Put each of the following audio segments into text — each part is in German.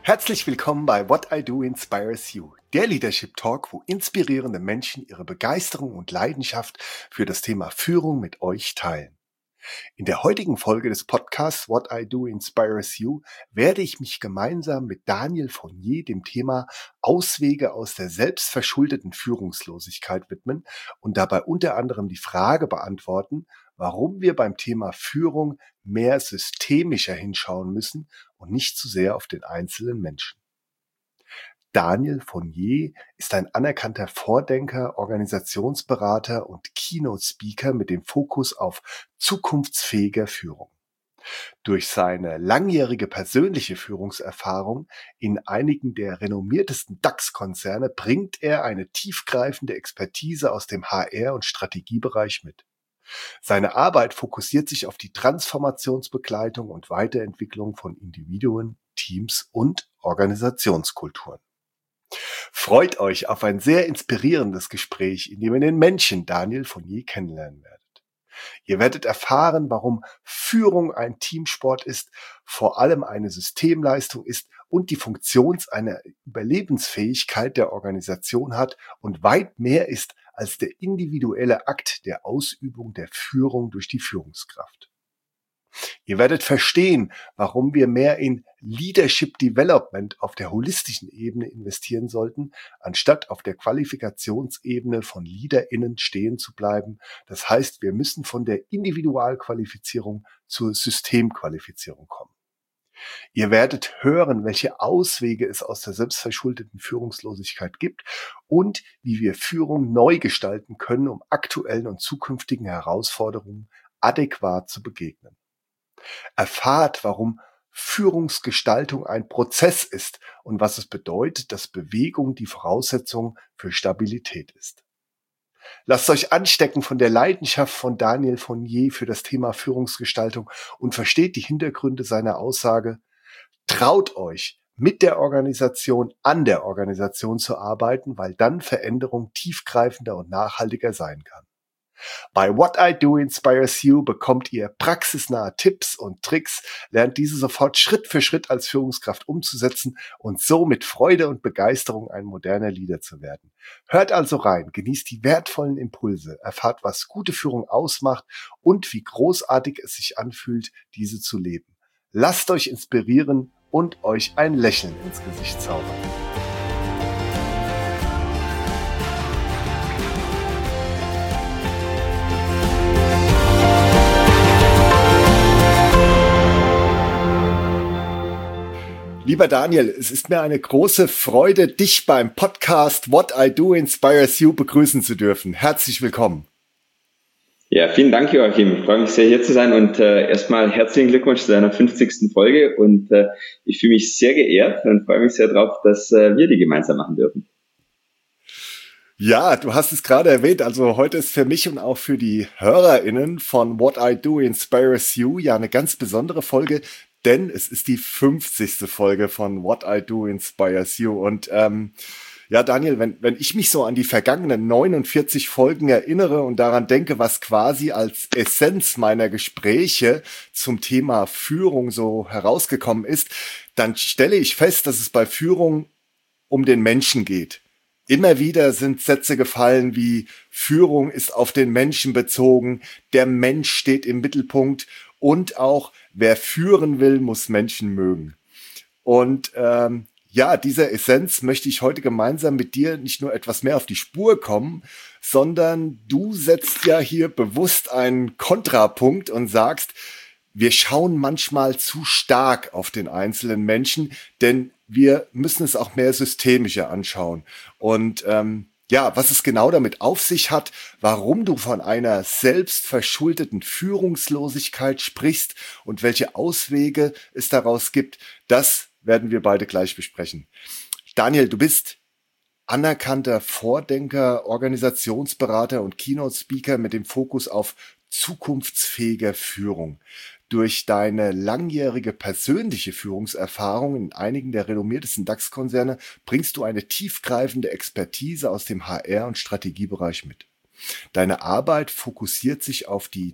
Herzlich willkommen bei What I Do Inspires You, der Leadership Talk, wo inspirierende Menschen ihre Begeisterung und Leidenschaft für das Thema Führung mit euch teilen. In der heutigen Folge des Podcasts What I Do Inspires You werde ich mich gemeinsam mit Daniel Fournier dem Thema Auswege aus der selbstverschuldeten Führungslosigkeit widmen und dabei unter anderem die Frage beantworten, warum wir beim Thema Führung mehr systemischer hinschauen müssen und nicht zu sehr auf den einzelnen Menschen. Daniel Fournier ist ein anerkannter Vordenker, Organisationsberater und Keynote-Speaker mit dem Fokus auf zukunftsfähiger Führung. Durch seine langjährige persönliche Führungserfahrung in einigen der renommiertesten DAX-Konzerne bringt er eine tiefgreifende Expertise aus dem HR- und Strategiebereich mit. Seine Arbeit fokussiert sich auf die Transformationsbegleitung und Weiterentwicklung von Individuen, Teams und Organisationskulturen. Freut euch auf ein sehr inspirierendes Gespräch, in dem ihr den Menschen Daniel Fournier kennenlernen werdet. Ihr werdet erfahren, warum Führung ein Teamsport ist, vor allem eine Systemleistung ist und die Funktion einer Überlebensfähigkeit der Organisation hat und weit mehr ist als der individuelle Akt der Ausübung der Führung durch die Führungskraft. Ihr werdet verstehen, warum wir mehr in Leadership Development auf der holistischen Ebene investieren sollten, anstatt auf der Qualifikationsebene von LeaderInnen stehen zu bleiben. Das heißt, wir müssen von der Individualqualifizierung zur Systemqualifizierung kommen. Ihr werdet hören, welche Auswege es aus der selbstverschuldeten Führungslosigkeit gibt und wie wir Führung neu gestalten können, um aktuellen und zukünftigen Herausforderungen adäquat zu begegnen. Erfahrt, warum Führungsgestaltung ein Prozess ist und was es bedeutet, dass Bewegung die Voraussetzung für Stabilität ist. Lasst euch anstecken von der Leidenschaft von Daniel Fournier für das Thema Führungsgestaltung und versteht die Hintergründe seiner Aussage: Traut euch, mit der Organisation an der Organisation zu arbeiten, weil dann Veränderung tiefgreifender und nachhaltiger sein kann. Bei What I Do Inspires You bekommt ihr praxisnahe Tipps und Tricks, lernt diese sofort Schritt für Schritt als Führungskraft umzusetzen und so mit Freude und Begeisterung ein moderner Leader zu werden. Hört also rein, genießt die wertvollen Impulse, erfahrt, was gute Führung ausmacht und wie großartig es sich anfühlt, diese zu leben. Lasst euch inspirieren und euch ein Lächeln ins Gesicht zaubern. Lieber Daniel, es ist mir eine große Freude, dich beim Podcast What I Do Inspires You begrüßen zu dürfen. Herzlich willkommen. Ja, vielen Dank, Joachim. Ich freue mich sehr, hier zu sein und erstmal herzlichen Glückwunsch zu deiner 50. Folge und ich fühle mich sehr geehrt und freue mich sehr drauf, dass wir die gemeinsam machen dürfen. Ja, du hast es gerade erwähnt, also heute ist für mich und auch für die HörerInnen von What I Do Inspires You ja eine ganz besondere Folge, denn es ist die 50. Folge von What I Do Inspires You. Und ja, Daniel, wenn ich mich so an die vergangenen 49 Folgen erinnere und daran denke, was quasi als Essenz meiner Gespräche zum Thema Führung so herausgekommen ist, dann stelle ich fest, dass es bei Führung um den Menschen geht. Immer wieder sind Sätze gefallen wie: Führung ist auf den Menschen bezogen, der Mensch steht im Mittelpunkt und auch wer führen will, muss Menschen mögen. Und ja, dieser Essenz möchte ich heute gemeinsam mit dir nicht nur etwas mehr auf die Spur kommen, sondern du setzt ja hier bewusst einen Kontrapunkt und sagst, wir schauen manchmal zu stark auf den einzelnen Menschen, denn wir müssen es auch mehr systemischer anschauen. Und ja, was es genau damit auf sich hat, warum du von einer selbstverschuldeten Führungslosigkeit sprichst und welche Auswege es daraus gibt, das werden wir beide gleich besprechen. Daniel, du bist anerkannter Vordenker, Organisationsberater und Keynote-Speaker mit dem Fokus auf zukunftsfähiger Führung. Durch deine langjährige persönliche Führungserfahrung in einigen der renommiertesten DAX-Konzerne bringst du eine tiefgreifende Expertise aus dem HR- und Strategiebereich mit. Deine Arbeit fokussiert sich auf die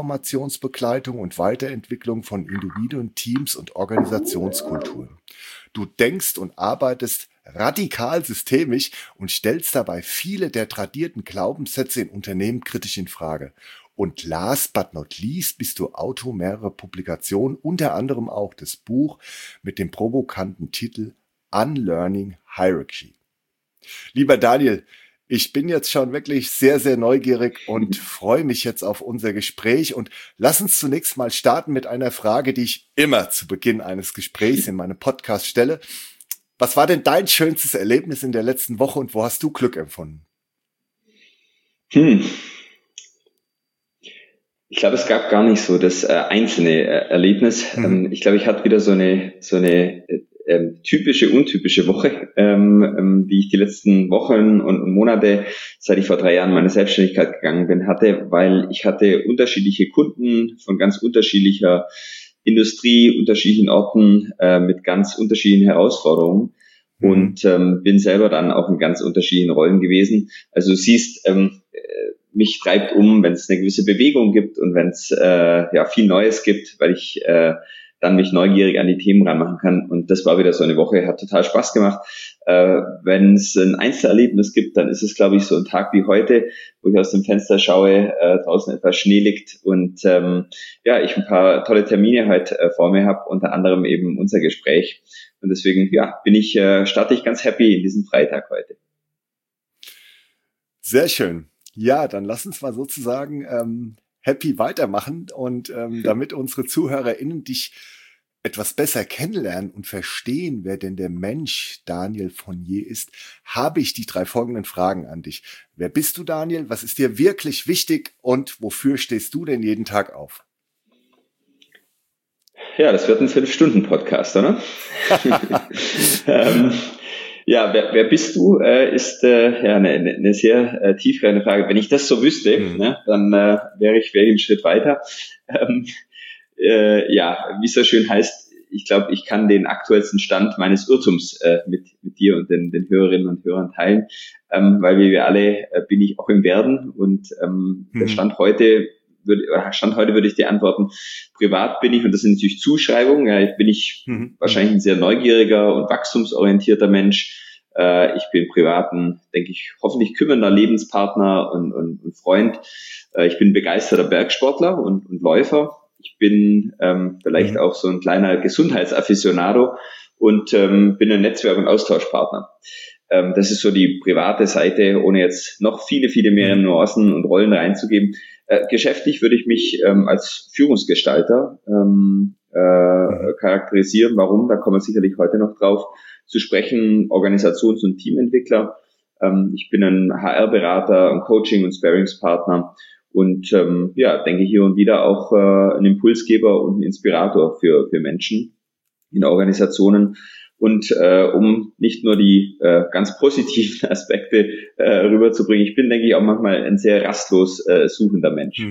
Transformationsbegleitung und Weiterentwicklung von Individuen, Teams und Organisationskulturen. Du denkst und arbeitest radikal systemisch und stellst dabei viele der tradierten Glaubenssätze in Unternehmen kritisch in Frage. Und last but not least bist du Autor mehrerer Publikationen, unter anderem auch das Buch mit dem provokanten Titel Unlearning Hierarchy. Lieber Daniel, ich bin jetzt schon wirklich sehr, sehr neugierig und freue mich jetzt auf unser Gespräch. Und lass uns zunächst mal starten mit einer Frage, die ich immer zu Beginn eines Gesprächs in meinem Podcast stelle. Was war denn dein schönstes Erlebnis in der letzten Woche und wo hast du Glück empfunden? Ich glaube, es gab gar nicht so das einzelne Erlebnis. Ich glaube, ich hatte wieder so eine typische, untypische Woche, die ich die letzten Wochen und Monate, seit ich vor 3 Jahren meine Selbstständigkeit gegangen bin, hatte, weil ich hatte unterschiedliche Kunden von ganz unterschiedlicher Industrie, unterschiedlichen Orten, mit ganz unterschiedlichen Herausforderungen und bin selber dann auch in ganz unterschiedlichen Rollen gewesen. Also du siehst, mich treibt wenn es eine gewisse Bewegung gibt und wenn es viel Neues gibt, weil ich dann mich neugierig an die Themen ranmachen kann. Und das war wieder so eine Woche, hat total Spaß gemacht. Wenn es ein Einzelerlebnis gibt, dann ist es, glaube ich, so ein Tag wie heute, wo ich aus dem Fenster schaue, draußen etwas Schnee liegt und ich ein paar tolle Termine heute vor mir habe, unter anderem eben unser Gespräch. Und deswegen, starte ich ganz happy in diesen Freitag heute. Sehr schön. Ja, dann lass uns mal sozusagen happy weitermachen und damit unsere ZuhörerInnen dich etwas besser kennenlernen und verstehen, wer denn der Mensch Daniel Fournier ist, habe ich die 3 folgenden Fragen an dich. Wer bist du, Daniel? Was ist dir wirklich wichtig und wofür stehst du denn jeden Tag auf? Ja, das wird ein 5-Stunden-Podcast, oder? Wer bist du, ist eine sehr tiefgreifende Frage. Wenn ich das so wüsste, dann wäre ich einen Schritt weiter. Wie es so schön heißt, ich glaube, ich kann den aktuellsten Stand meines Irrtums mit dir und den Hörerinnen und Hörern teilen, weil wir alle bin ich auch im Werden und der Stand heute würde ich dir antworten, privat bin ich, und das sind natürlich Zuschreibungen, bin ich wahrscheinlich ein sehr neugieriger und wachstumsorientierter Mensch. Ich bin privat denke ich, hoffentlich kümmernder Lebenspartner und Freund. Ich bin begeisterter Bergsportler und Läufer. Ich bin vielleicht auch so ein kleiner Gesundheitsafficionado und bin ein Netzwerk- und Austauschpartner. Das ist so die private Seite, ohne jetzt noch viele, viele mehr Nuancen und Rollen reinzugeben. Geschäftlich würde ich mich als Führungsgestalter charakterisieren. Warum? Da kommen wir sicherlich heute noch drauf zu sprechen. Organisations- und Teamentwickler. Ich bin ein HR-Berater, ein Coaching- und Sparringspartner und denke hier und wieder auch ein Impulsgeber und ein Inspirator für Menschen in Organisationen. Und um nicht nur die ganz positiven Aspekte rüberzubringen, ich bin, denke ich, auch manchmal ein sehr rastlos suchender Mensch.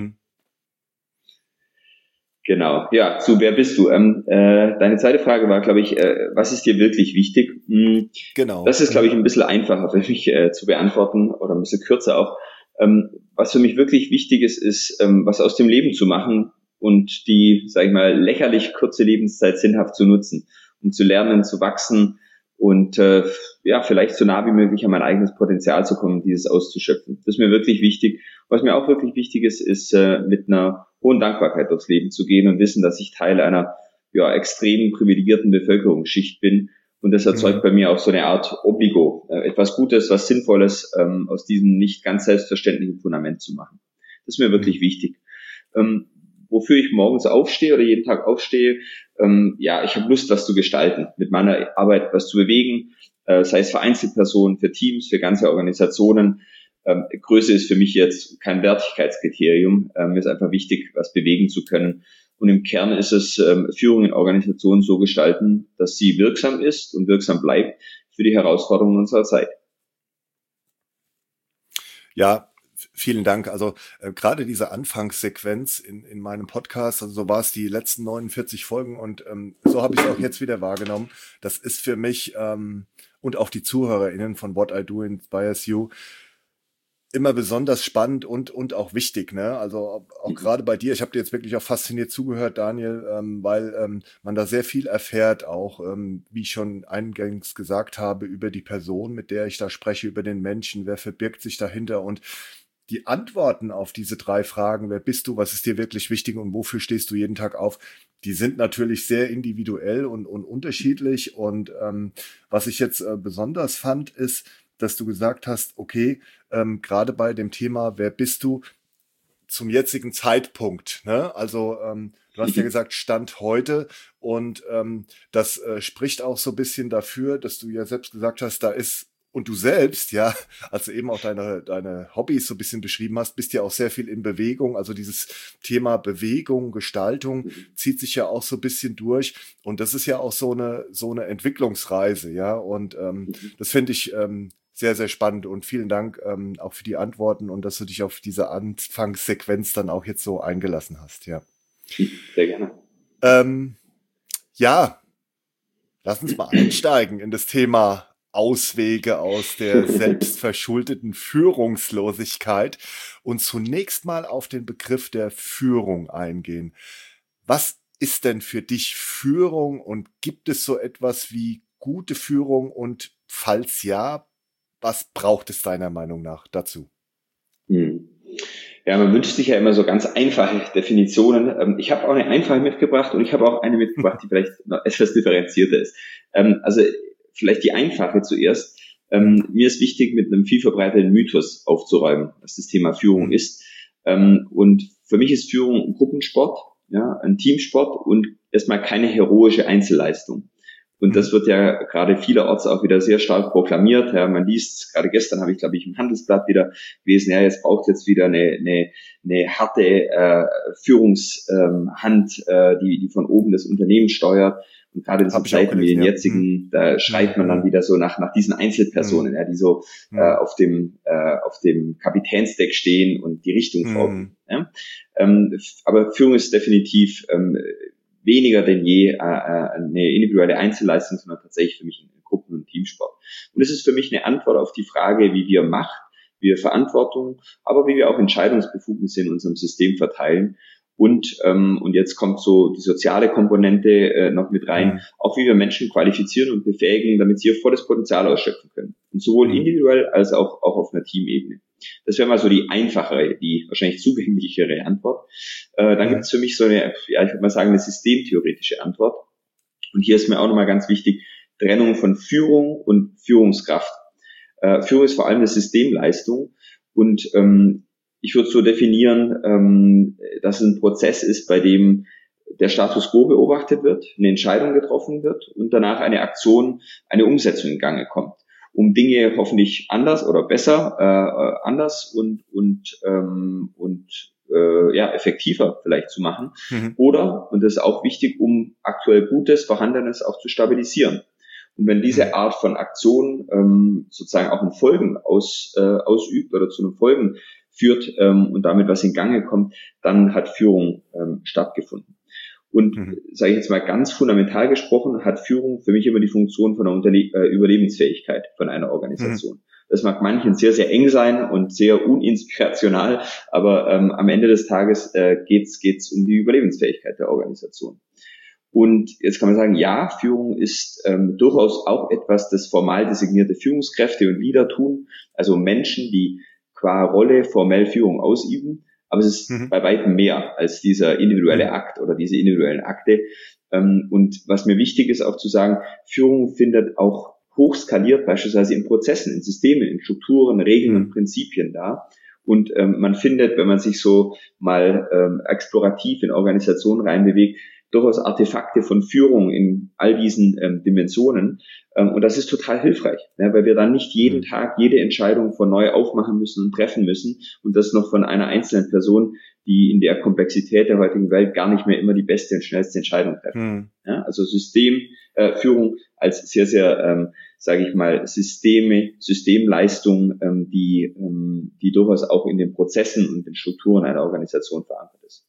Genau, ja, wer bist du? Deine zweite Frage war, glaube ich, was ist dir wirklich wichtig? Genau. Das ist, glaube ich, ein bisschen einfacher für mich zu beantworten oder ein bisschen kürzer auch. Was für mich wirklich wichtig ist, was aus dem Leben zu machen und die, sage ich mal, lächerlich kurze Lebenszeit sinnhaft zu nutzen, um zu lernen, zu wachsen und vielleicht so nah wie möglich an mein eigenes Potenzial zu kommen, dieses auszuschöpfen. Das ist mir wirklich wichtig. Was mir auch wirklich wichtig ist mit einer hohen Dankbarkeit durchs Leben zu gehen und wissen, dass ich Teil einer extrem privilegierten Bevölkerungsschicht bin. Und das erzeugt bei mir auch so eine Art Obligo, etwas Gutes, was Sinnvolles aus diesem nicht ganz selbstverständlichen Fundament zu machen. Das ist mir wirklich wichtig. Wofür ich morgens aufstehe oder jeden Tag aufstehe, ich habe Lust, was zu gestalten, mit meiner Arbeit was zu bewegen, sei es für Einzelpersonen, für Teams, für ganze Organisationen. Größe ist für mich jetzt kein Wertigkeitskriterium. Mir ist einfach wichtig, was bewegen zu können. Und im Kern ist es, Führung in Organisationen so gestalten, dass sie wirksam ist und wirksam bleibt für die Herausforderungen unserer Zeit. Ja, vielen Dank. Also gerade diese Anfangssequenz in meinem Podcast, also so war es die letzten 49 Folgen und so habe ich es auch jetzt wieder wahrgenommen. Das ist für mich und auch die ZuhörerInnen von What I Do Inspires You immer besonders spannend und auch wichtig, ne? Also auch gerade bei dir, ich habe dir jetzt wirklich auch fasziniert zugehört, Daniel, weil man da sehr viel erfährt, auch wie ich schon eingangs gesagt habe, über die Person, mit der ich da spreche, über den Menschen, wer verbirgt sich dahinter und die Antworten auf diese drei Fragen, wer bist du, was ist dir wirklich wichtig und wofür stehst du jeden Tag auf, die sind natürlich sehr individuell und unterschiedlich. Und was ich jetzt besonders fand, ist, dass du gesagt hast, okay, gerade bei dem Thema, wer bist du zum jetzigen Zeitpunkt, ne? Also du hast ja gesagt, Stand heute und das spricht auch so ein bisschen dafür, dass du ja selbst gesagt hast, da ist und du selbst, ja, also eben auch deine Hobbys so ein bisschen beschrieben hast, bist ja auch sehr viel in Bewegung. Also dieses Thema Bewegung, Gestaltung zieht sich ja auch so ein bisschen durch. Und das ist ja auch so eine Entwicklungsreise, ja. Und das finde ich sehr, sehr spannend und vielen Dank auch für die Antworten und dass du dich auf diese Anfangssequenz dann auch jetzt so eingelassen hast, ja. Sehr gerne. Ähm, ja, lass uns mal einsteigen in das Thema Auswege aus der selbstverschuldeten Führungslosigkeit und zunächst mal auf den Begriff der Führung eingehen. Was ist denn für dich Führung und gibt es so etwas wie gute Führung und falls ja, was braucht es deiner Meinung nach dazu? Hm. Ja, man wünscht sich ja immer so ganz einfache Definitionen. Ich habe auch eine einfache mitgebracht und ich habe auch eine mitgebracht, die vielleicht noch etwas differenzierter ist. Also vielleicht die einfache zuerst. Mir ist wichtig, mit einem viel verbreiteten Mythos aufzuräumen, was das Thema Führung ist. Und für mich ist Führung ein Gruppensport, ja, ein Teamsport und erstmal keine heroische Einzelleistung. Und das wird ja gerade vielerorts auch wieder sehr stark proklamiert. Ja, man liest, gerade gestern habe ich, glaube ich, im Handelsblatt wieder gelesen, ja, jetzt braucht jetzt wieder eine harte Führungshand, die von oben das Unternehmen steuert. Und gerade in so Zeiten wie den jetzigen, da schreit man dann wieder so nach diesen Einzelpersonen, ja, die so auf dem Kapitänsdeck stehen und die Richtung vorgeben. Ja. Aber Führung ist definitiv weniger denn je eine individuelle Einzelleistung, sondern tatsächlich für mich ein Gruppen- und Teamsport. Und es ist für mich eine Antwort auf die Frage, wie wir Macht, wie wir Verantwortung, aber wie wir auch Entscheidungsbefugnisse in unserem System verteilen. Und jetzt kommt so die soziale Komponente noch mit rein, auch wie wir Menschen qualifizieren und befähigen, damit sie ihr volles Potenzial ausschöpfen können. Und sowohl individuell als auch auf einer Teamebene. Das wäre mal so die einfachere, die wahrscheinlich zugänglichere Antwort. Dann gibt es für mich so eine, ja, ich würde mal sagen, eine systemtheoretische Antwort. Und hier ist mir auch nochmal ganz wichtig, Trennung von Führung und Führungskraft. Führung ist vor allem eine Systemleistung und ich würde so definieren, dass es ein Prozess ist, bei dem der Status quo beobachtet wird, eine Entscheidung getroffen wird und danach eine Aktion, eine Umsetzung in Gange kommt, um Dinge hoffentlich anders oder besser, anders und effektiver vielleicht zu machen. Oder, und das ist auch wichtig, um aktuell Gutes, Vorhandenes auch zu stabilisieren. Und wenn diese Art von Aktion sozusagen auch in Folgen ausübt oder zu einem Folgen führt und damit was in Gange kommt, dann hat Führung stattgefunden. Und sage ich jetzt mal ganz fundamental gesprochen, hat Führung für mich immer die Funktion von einer Überlebensfähigkeit von einer Organisation. Das mag manchen sehr, sehr eng sein und sehr uninspirational, aber am Ende des Tages geht's um die Überlebensfähigkeit der Organisation. Und jetzt kann man sagen, ja, Führung ist durchaus auch etwas, das formal designierte Führungskräfte und Leader tun, also Menschen, die qua Rolle formell Führung ausüben. Aber es ist bei weitem mehr als dieser individuelle Akt oder diese individuellen Akte. Und was mir wichtig ist auch zu sagen, Führung findet auch hochskaliert beispielsweise in Prozessen, in Systemen, in Strukturen, Regeln und Prinzipien da. Und man findet, wenn man sich so mal explorativ in Organisationen reinbewegt, durchaus Artefakte von Führung in all diesen Dimensionen. Und das ist total hilfreich, ja, weil wir dann nicht jeden Tag jede Entscheidung von neu aufmachen müssen und treffen müssen und das noch von einer einzelnen Person, die in der Komplexität der heutigen Welt gar nicht mehr immer die beste und schnellste Entscheidung treffen. Ja, also Systemführung als sehr, sehr, sage ich mal, Systemleistung, die durchaus auch in den Prozessen und den Strukturen einer Organisation verankert ist.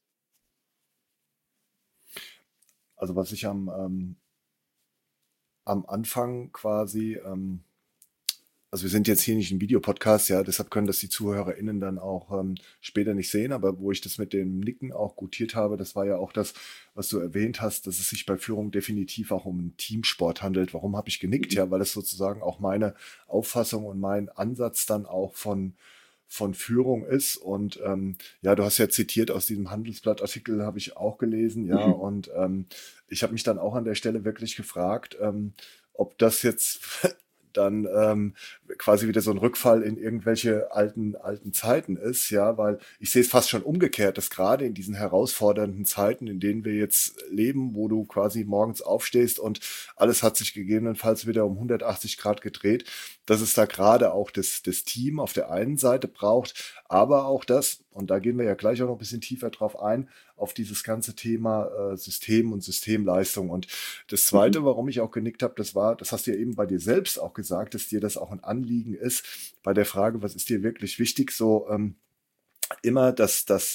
Also was ich am Anfang quasi also wir sind jetzt hier nicht ein Videopodcast, ja, deshalb können das die ZuhörerInnen dann auch später nicht sehen, aber wo ich das mit dem Nicken auch gutiert habe, das war ja auch das, was du erwähnt hast, dass es sich bei Führung definitiv auch um einen Teamsport handelt. Warum habe ich genickt? Ja, weil es sozusagen auch meine Auffassung und mein Ansatz dann auch von Führung ist. Und ja, du hast ja zitiert aus diesem Handelsblattartikel, habe ich auch gelesen, ja, und ich habe mich dann auch an der Stelle wirklich gefragt, ob das jetzt dann quasi wieder so ein Rückfall in irgendwelche alten Zeiten ist, ja, weil ich sehe es fast schon umgekehrt, dass gerade in diesen herausfordernden Zeiten, in denen wir jetzt leben, wo du quasi morgens aufstehst und alles hat sich gegebenenfalls wieder um 180 Grad gedreht, dass es da gerade auch das Team auf der einen Seite braucht, aber auch das, und da gehen wir ja gleich auch noch ein bisschen tiefer drauf ein, auf dieses ganze Thema System und Systemleistung. Und das Zweite, warum ich auch genickt habe, das hast du ja eben bei dir selbst auch gesagt, dass dir das auch ein Anliegen ist, bei der Frage, was ist dir wirklich wichtig, so immer das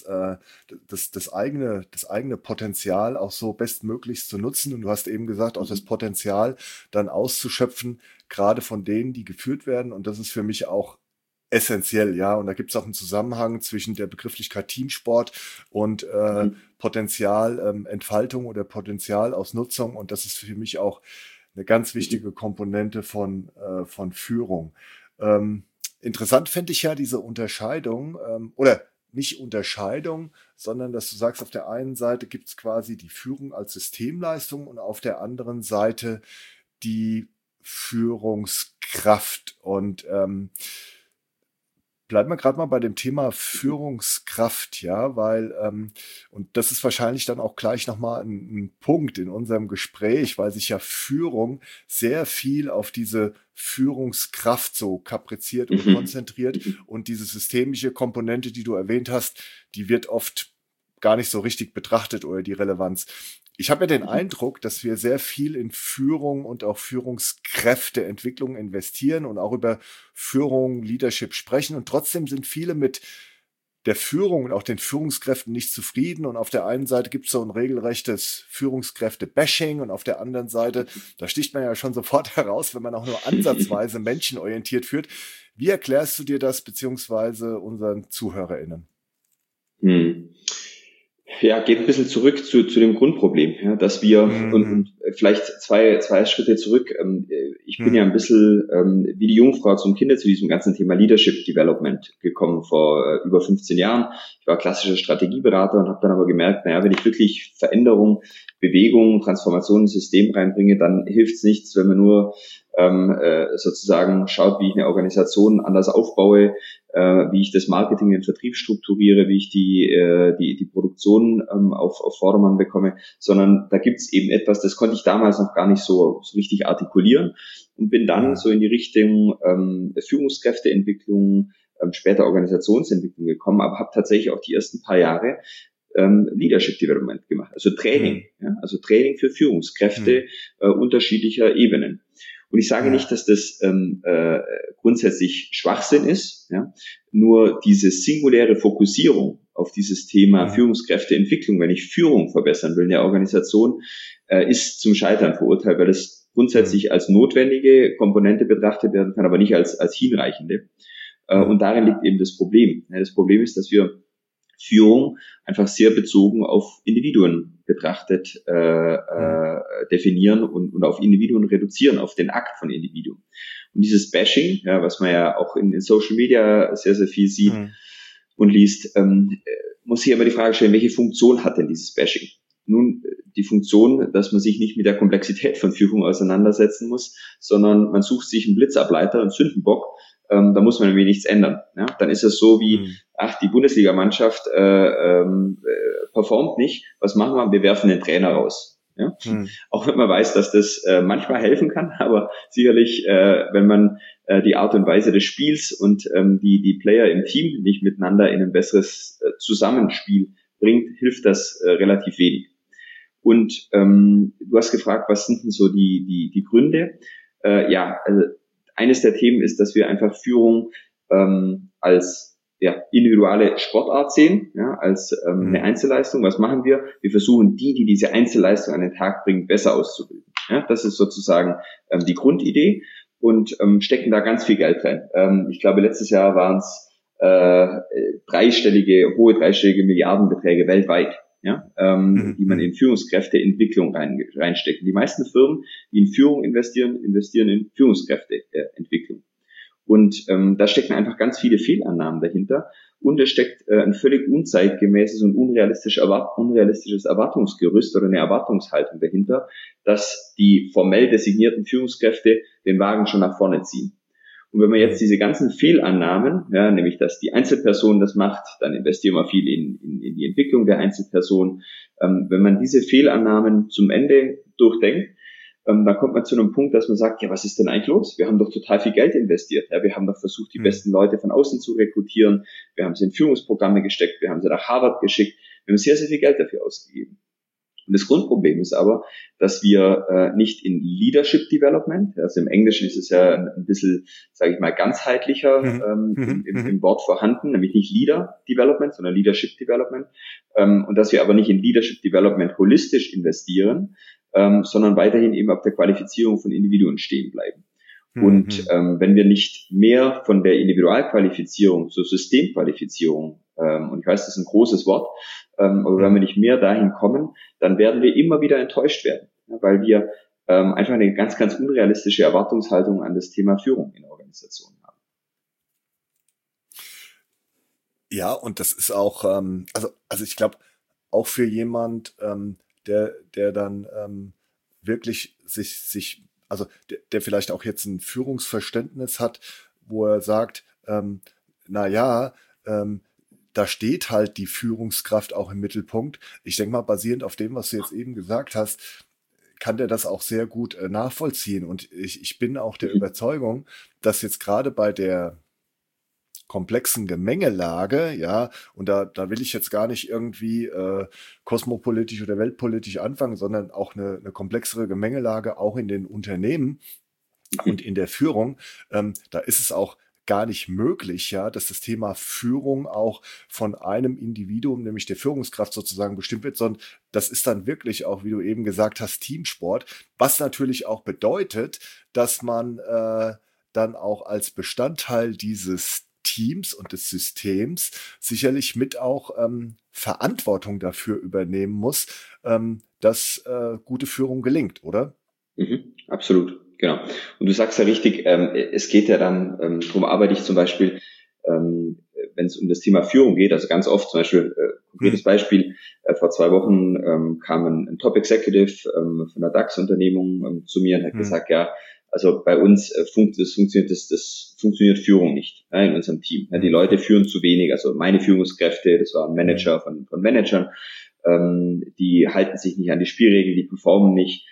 eigene Potenzial auch so bestmöglichst zu nutzen. Und du hast eben gesagt, auch das Potenzial dann auszuschöpfen, gerade von denen, die geführt werden. Und das ist für mich auch essentiell, ja. Und da gibt es auch einen Zusammenhang zwischen der Begrifflichkeit Teamsport und Potenzialentfaltung oder Potenzialausnutzung. Und das ist für mich auch eine ganz wichtige Komponente von Führung. Interessant finde ich ja diese Unterscheidung, oder nicht Unterscheidung, sondern dass du sagst, auf der einen Seite gibt es quasi die Führung als Systemleistung und auf der anderen Seite die Führungskraft. Und bleiben wir gerade mal bei dem Thema Führungskraft, ja, weil, und das ist wahrscheinlich dann auch gleich nochmal ein Punkt in unserem Gespräch, weil sich ja Führung sehr viel auf diese Führungskraft so kapriziert und konzentriert und diese systemische Komponente, die du erwähnt hast, die wird oft gar nicht so richtig betrachtet oder die Relevanz. Ich habe ja den Eindruck, dass wir sehr viel in Führung und auch Führungskräfteentwicklung investieren und auch über Führung, Leadership sprechen. Und trotzdem sind viele mit der Führung und auch den Führungskräften nicht zufrieden. Und auf der einen Seite gibt es so ein regelrechtes Führungskräfte-Bashing und auf der anderen Seite, da sticht man ja schon sofort heraus, wenn man auch nur ansatzweise menschenorientiert führt. Wie erklärst du dir das beziehungsweise unseren ZuhörerInnen? Ja, geht ein bisschen zurück zu dem Grundproblem, ja, dass wir, und vielleicht zwei Schritte zurück, ich bin ja ein bisschen wie die Jungfrau zum Kinder zu diesem ganzen Thema Leadership Development gekommen vor über 15 Jahren. Ich war klassischer Strategieberater und habe dann aber gemerkt, naja, wenn ich wirklich Veränderung, Bewegung, Transformation ins System reinbringe, dann hilft es nichts, wenn man nur sozusagen schaut, wie ich eine Organisation anders aufbaue, wie ich das Marketing, den Vertrieb strukturiere, wie ich die Produktion auf Vordermann bekomme, sondern da gibt's eben etwas, das konnte ich damals noch gar nicht so richtig artikulieren und bin dann so in die Richtung Führungskräfteentwicklung, später Organisationsentwicklung gekommen, aber habe tatsächlich auch die ersten paar Jahre Leadership Development gemacht, also Training, ja, also Training für Führungskräfte unterschiedlicher Ebenen. Und ich sage nicht, dass das grundsätzlich Schwachsinn ist, ja, nur diese singuläre Fokussierung auf dieses Thema Führungskräfteentwicklung, wenn ich Führung verbessern will in der Organisation, ist zum Scheitern verurteilt, weil das grundsätzlich als notwendige Komponente betrachtet werden kann, aber nicht als hinreichende. Und darin liegt eben das Problem. Ja, das Problem ist, dass wir Führung einfach sehr bezogen auf Individuen betrachtet definieren und auf Individuen reduzieren, auf den Akt von Individuen. Und dieses Bashing, ja, was man ja auch in Social Media sehr, sehr viel sieht und liest, muss hier aber die Frage stellen, welche Funktion hat denn dieses Bashing? Nun, die Funktion, dass man sich nicht mit der Komplexität von Führung auseinandersetzen muss, sondern man sucht sich einen Blitzableiter, einen Sündenbock, da muss man irgendwie nichts ändern. Ja? Dann ist es so wie, die Bundesligamannschaft performt nicht, was machen wir? Wir werfen den Trainer raus. Ja? Auch wenn man weiß, dass das manchmal helfen kann, aber sicherlich, wenn man die Art und Weise des Spiels und die Player im Team nicht miteinander in ein besseres Zusammenspiel bringt, hilft das relativ wenig. Und du hast gefragt, was sind denn so die Gründe? Also eines der Themen ist, dass wir einfach Führung als individuelle Sportart sehen, ja, als eine Einzelleistung. Was machen wir? Wir versuchen die diese Einzelleistung an den Tag bringen, besser auszubilden. Ja, das ist sozusagen die Grundidee. und stecken da ganz viel Geld rein. Ich glaube, letztes Jahr waren es hohe dreistellige Milliardenbeträge weltweit, ja, die man in Führungskräfteentwicklung reinsteckt. Die meisten Firmen, die in Führung investieren in Führungskräfteentwicklung. Und da stecken einfach ganz viele Fehlannahmen dahinter. Und es steckt ein völlig unzeitgemäßes und unrealistisches Erwartungsgerüst oder eine Erwartungshaltung dahinter, dass die formell designierten Führungskräfte den Wagen schon nach vorne ziehen. Und wenn man jetzt diese ganzen Fehlannahmen, ja, nämlich dass die Einzelperson das macht, dann investieren wir viel in die Entwicklung der Einzelperson. Wenn man diese Fehlannahmen zum Ende durchdenkt, dann kommt man zu einem Punkt, dass man sagt, ja, was ist denn eigentlich los? Wir haben doch total viel Geld investiert. Ja, wir haben doch versucht, die besten Leute von außen zu rekrutieren. Wir haben sie in Führungsprogramme gesteckt. Wir haben sie nach Harvard geschickt. Wir haben sehr, sehr viel Geld dafür ausgegeben. Und das Grundproblem ist aber, dass wir nicht in Leadership Development, also im Englischen ist es ja ein bisschen, sage ich mal, ganzheitlicher im Wort vorhanden, nämlich nicht Leader Development, sondern Leadership Development, und dass wir aber nicht in Leadership Development holistisch investieren, sondern weiterhin eben auf der Qualifizierung von Individuen stehen bleiben. Und wenn wir nicht mehr von der Individualqualifizierung zur Systemqualifizierung, und ich weiß, das ist ein großes Wort, aber wenn wir nicht mehr dahin kommen, dann werden wir immer wieder enttäuscht werden, weil wir einfach eine ganz, ganz unrealistische Erwartungshaltung an das Thema Führung in Organisationen haben. Ja, und das ist auch, also ich glaube, auch für jemand, der dann wirklich sich also der vielleicht auch jetzt ein Führungsverständnis hat, wo er sagt, da steht halt die Führungskraft auch im Mittelpunkt. Ich denke mal, basierend auf dem, was du jetzt eben gesagt hast, kann der das auch sehr gut nachvollziehen. Und ich bin auch der Überzeugung, dass jetzt gerade bei der komplexen Gemengelage, ja, und da will ich jetzt gar nicht irgendwie kosmopolitisch oder weltpolitisch anfangen, sondern auch eine komplexere Gemengelage auch in den Unternehmen und in der Führung. Da ist es auch gar nicht möglich, ja, dass das Thema Führung auch von einem Individuum, nämlich der Führungskraft sozusagen bestimmt wird, sondern das ist dann wirklich auch, wie du eben gesagt hast, Teamsport, was natürlich auch bedeutet, dass man dann auch als Bestandteil dieses Teams und des Systems sicherlich mit auch Verantwortung dafür übernehmen muss, dass gute Führung gelingt, oder? Absolut, genau. Und du sagst ja richtig, es geht ja dann, darum arbeite ich zum Beispiel, wenn es um das Thema Führung geht, also ganz oft zum Beispiel, konkretes Beispiel, vor 2 Wochen kam ein Top-Executive von einer DAX-Unternehmung zu mir und hat gesagt, ja, also bei uns funktioniert Führung nicht, ja, in unserem Team. Ja, die Leute führen zu wenig, also meine Führungskräfte, das waren Manager von Managern, die halten sich nicht an die Spielregeln, die performen nicht.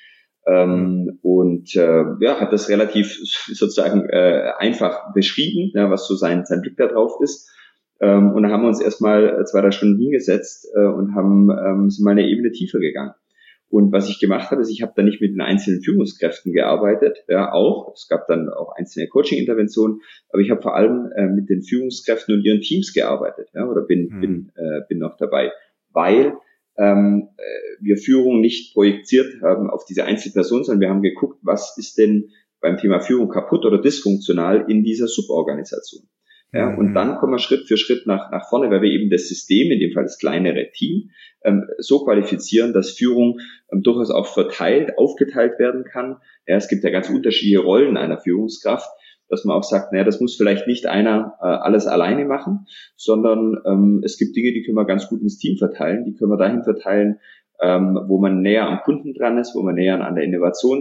Hat das relativ sozusagen einfach beschrieben, ja, was so sein Blick da drauf ist. Und dann haben wir uns erstmal 2-3 Stunden hingesetzt und sind mal eine Ebene tiefer gegangen. Und was ich gemacht habe, ist, ich habe da nicht mit den einzelnen Führungskräften gearbeitet, ja auch. Es gab dann auch einzelne Coaching-Interventionen, aber ich habe vor allem mit den Führungskräften und ihren Teams gearbeitet, ja, oder bin noch dabei, weil wir Führung nicht projiziert haben auf diese Einzelperson, sondern wir haben geguckt, was ist denn beim Thema Führung kaputt oder dysfunktional in dieser Suborganisation. Ja, und dann kommen wir Schritt für Schritt nach vorne, weil wir eben das System, in dem Fall das kleinere Team, so qualifizieren, dass Führung durchaus auch aufgeteilt werden kann. Ja, es gibt ja ganz unterschiedliche Rollen einer Führungskraft, dass man auch sagt, naja, das muss vielleicht nicht einer alles alleine machen, sondern es gibt Dinge, die können wir ganz gut ins Team verteilen, die können wir dahin verteilen, wo man näher am Kunden dran ist, wo man näher an der Innovation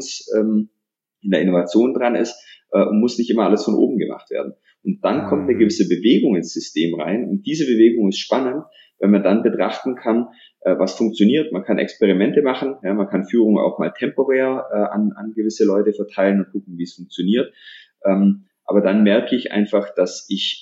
dran ist und muss nicht immer alles von oben gemacht werden. Und dann kommt eine gewisse Bewegung ins System rein und diese Bewegung ist spannend, wenn man dann betrachten kann, was funktioniert. Man kann Experimente machen, ja, man kann Führung auch mal temporär an gewisse Leute verteilen und gucken, wie es funktioniert. Aber dann merke ich einfach, dass ich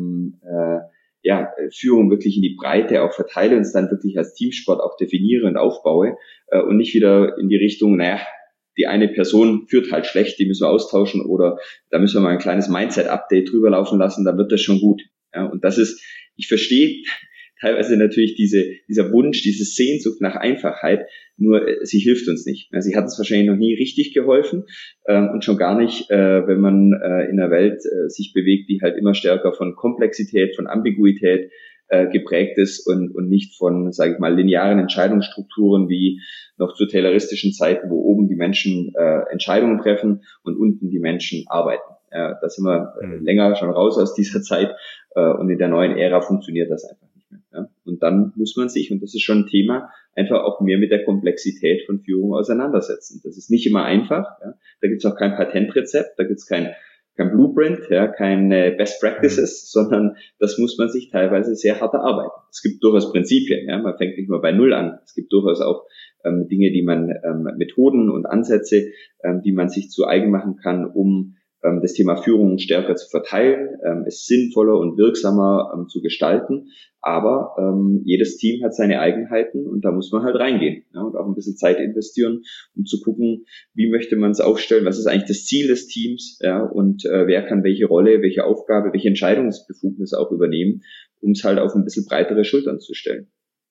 Führung wirklich in die Breite auch verteile und es dann wirklich als Teamsport auch definiere und aufbaue und nicht wieder in die Richtung, die eine Person führt halt schlecht, die müssen wir austauschen oder da müssen wir mal ein kleines Mindset-Update drüber laufen lassen, dann wird das schon gut. Ja, und das ist, ich verstehe teilweise natürlich dieser Wunsch, diese Sehnsucht nach Einfachheit, nur sie hilft uns nicht. Sie hat uns wahrscheinlich noch nie richtig geholfen und schon gar nicht, wenn man in einer Welt sich bewegt, die halt immer stärker von Komplexität, von Ambiguität geprägt ist und nicht von, sage ich mal, linearen Entscheidungsstrukturen wie noch zu tayloristischen Zeiten, wo oben die Menschen Entscheidungen treffen und unten die Menschen arbeiten. Da sind wir länger schon raus aus dieser Zeit und in der neuen Ära funktioniert das einfach nicht mehr. Ja? Und dann muss man sich, und das ist schon ein Thema, einfach auch mehr mit der Komplexität von Führung auseinandersetzen. Das ist nicht immer einfach. Ja? Da gibt es auch kein Patentrezept, da gibt es kein Blueprint, ja, keine Best Practices, sondern das muss man sich teilweise sehr hart erarbeiten. Es gibt durchaus Prinzipien, ja, man fängt nicht nur bei Null an. Es gibt durchaus auch Dinge, die man, Methoden und Ansätze, die man sich zu eigen machen kann, um das Thema Führung stärker zu verteilen, es sinnvoller und wirksamer zu gestalten. Aber jedes Team hat seine Eigenheiten und da muss man halt reingehen, ja, und auch ein bisschen Zeit investieren, um zu gucken, wie möchte man es aufstellen, was ist eigentlich das Ziel des Teams, ja, und wer kann welche Rolle, welche Aufgabe, welche Entscheidungsbefugnis auch übernehmen, um es halt auf ein bisschen breitere Schultern zu stellen.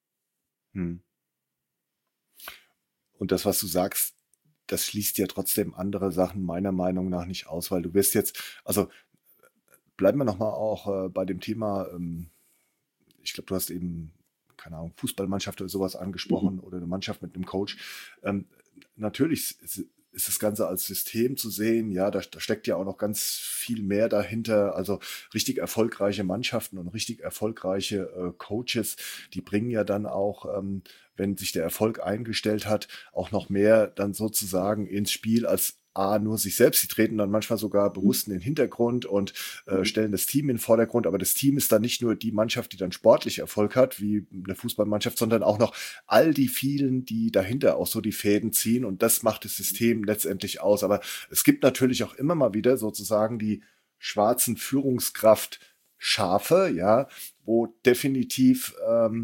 Und das, was du sagst, das schließt ja trotzdem andere Sachen meiner Meinung nach nicht aus, weil du wirst jetzt, also bleiben wir nochmal auch bei dem Thema, ich glaube, du hast eben, keine Ahnung, Fußballmannschaft oder sowas angesprochen oder eine Mannschaft mit einem Coach. Natürlich ist das Ganze als System zu sehen, ja, da steckt ja auch noch ganz viel mehr dahinter, also richtig erfolgreiche Mannschaften und richtig erfolgreiche Coaches, die bringen ja dann auch, wenn sich der Erfolg eingestellt hat, auch noch mehr dann sozusagen ins Spiel als nur sich selbst. Sie treten dann manchmal sogar bewusst in den Hintergrund und stellen das Team in den Vordergrund. Aber das Team ist dann nicht nur die Mannschaft, die dann sportlich Erfolg hat, wie eine Fußballmannschaft, sondern auch noch all die vielen, die dahinter auch so die Fäden ziehen. Und das macht das System letztendlich aus. Aber es gibt natürlich auch immer mal wieder sozusagen die schwarzen Führungskraft-Schafe, ja, wo definitiv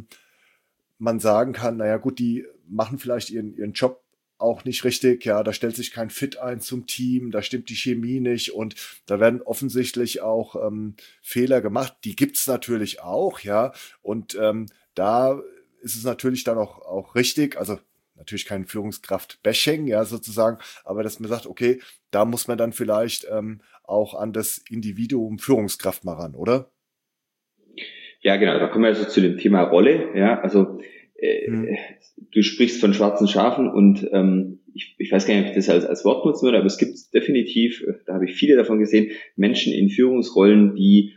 man sagen kann, naja gut, die machen vielleicht ihren Job auch nicht richtig, ja, da stellt sich kein Fit ein zum Team, da stimmt die Chemie nicht und da werden offensichtlich auch Fehler gemacht, die gibt's natürlich auch, ja, und da ist es natürlich dann auch richtig, also natürlich kein Führungskraft-Bashing, ja, sozusagen, aber dass man sagt, okay, da muss man dann vielleicht auch an das Individuum Führungskraft mal ran, oder? Ja, genau, da kommen wir also zu dem Thema Rolle, ja, also du sprichst von schwarzen Schafen und ich weiß gar nicht, ob ich das als Wort nutzen würde, aber es gibt definitiv, da habe ich viele davon gesehen, Menschen in Führungsrollen, die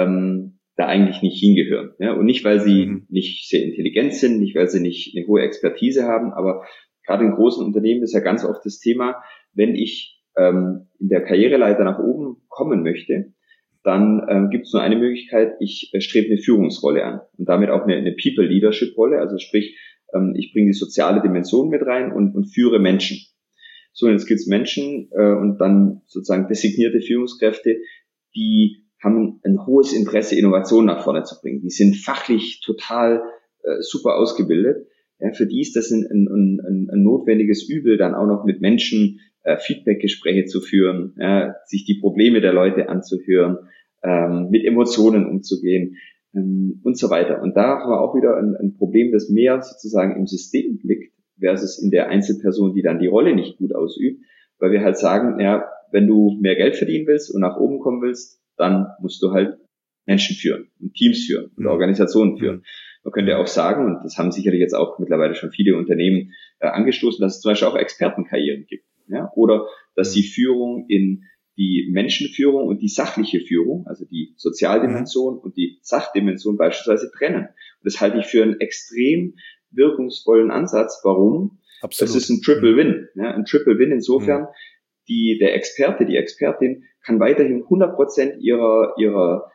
da eigentlich nicht hingehören. Ja? Und nicht, weil sie nicht sehr intelligent sind, nicht, weil sie nicht eine hohe Expertise haben, aber gerade in großen Unternehmen ist ja ganz oft das Thema, wenn ich in der Karriereleiter nach oben kommen möchte, dann gibt es nur eine Möglichkeit, ich strebe eine Führungsrolle an und damit auch eine People-Leadership-Rolle, also sprich, ich bringe die soziale Dimension mit rein und führe Menschen. So, und jetzt gibt es Menschen und dann sozusagen designierte Führungskräfte, die haben ein hohes Interesse, Innovation nach vorne zu bringen. Die sind fachlich total super ausgebildet. Ja, für die ist das ein notwendiges Übel, dann auch noch mit Menschen Feedback-Gespräche zu führen, ja, sich die Probleme der Leute anzuhören, mit Emotionen umzugehen und so weiter. Und da haben wir auch wieder ein Problem, das mehr sozusagen im System liegt, versus in der Einzelperson, die dann die Rolle nicht gut ausübt, weil wir halt sagen, ja, wenn du mehr Geld verdienen willst und nach oben kommen willst, dann musst du halt Menschen führen und Teams führen und Organisationen führen. Man könnte auch sagen, und das haben sicherlich jetzt auch mittlerweile schon viele Unternehmen angestoßen, dass es zum Beispiel auch Expertenkarrieren gibt, ja, oder dass die Führung in die Menschenführung und die sachliche Führung, also die Sozialdimension und die Sachdimension beispielsweise trennen. Und das halte ich für einen extrem wirkungsvollen Ansatz. Warum? Absolut. Das ist ein Triple Win. Ja, ein Triple Win insofern, der Experte, die Expertin kann weiterhin 100% ihrer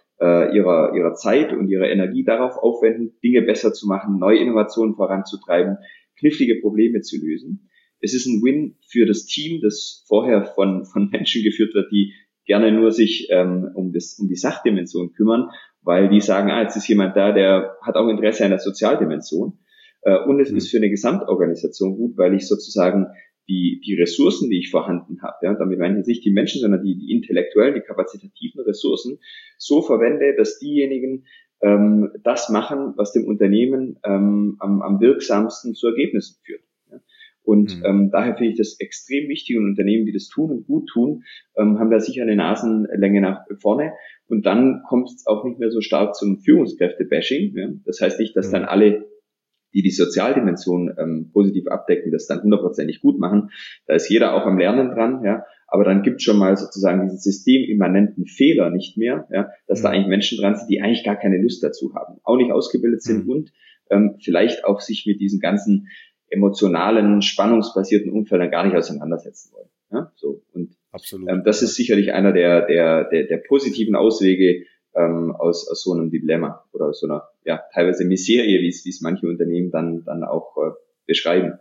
Zeit und ihrer Energie darauf aufwenden, Dinge besser zu machen, neue Innovationen voranzutreiben, knifflige Probleme zu lösen. Es ist ein Win für das Team, das vorher von Menschen geführt wird, die gerne nur sich um die Sachdimension kümmern, weil die sagen, jetzt ist jemand da, der hat auch Interesse an der Sozialdimension. Und es ist für eine Gesamtorganisation gut, weil ich sozusagen die Ressourcen, die ich vorhanden habe, ja, damit meine ich jetzt nicht die Menschen, sondern die intellektuellen, die kapazitativen Ressourcen so verwende, dass diejenigen das machen, was dem Unternehmen am wirksamsten zu Ergebnissen führt. Ja. Und daher finde ich das extrem wichtig, und Unternehmen, die das tun und gut tun, haben da sicher eine Nasenlänge nach vorne. Und dann kommt es auch nicht mehr so stark zum Führungskräfte-Bashing. Ja. Das heißt nicht, dass dann alle, die Sozialdimension positiv abdecken, das dann 100%ig gut machen. Da ist jeder auch am Lernen dran, ja. Aber dann gibt es schon mal sozusagen diesen systemimmanenten Fehler nicht mehr, ja, dass da eigentlich Menschen dran sind, die eigentlich gar keine Lust dazu haben, auch nicht ausgebildet sind und vielleicht auch sich mit diesen ganzen emotionalen, spannungsbasierten Umfeldern gar nicht auseinandersetzen wollen. Ja, so. Und absolut. Das ist sicherlich einer der positiven Auswege aus so einem Dilemma oder aus so einer teilweise Miserie, wie es manche Unternehmen dann auch beschreiben.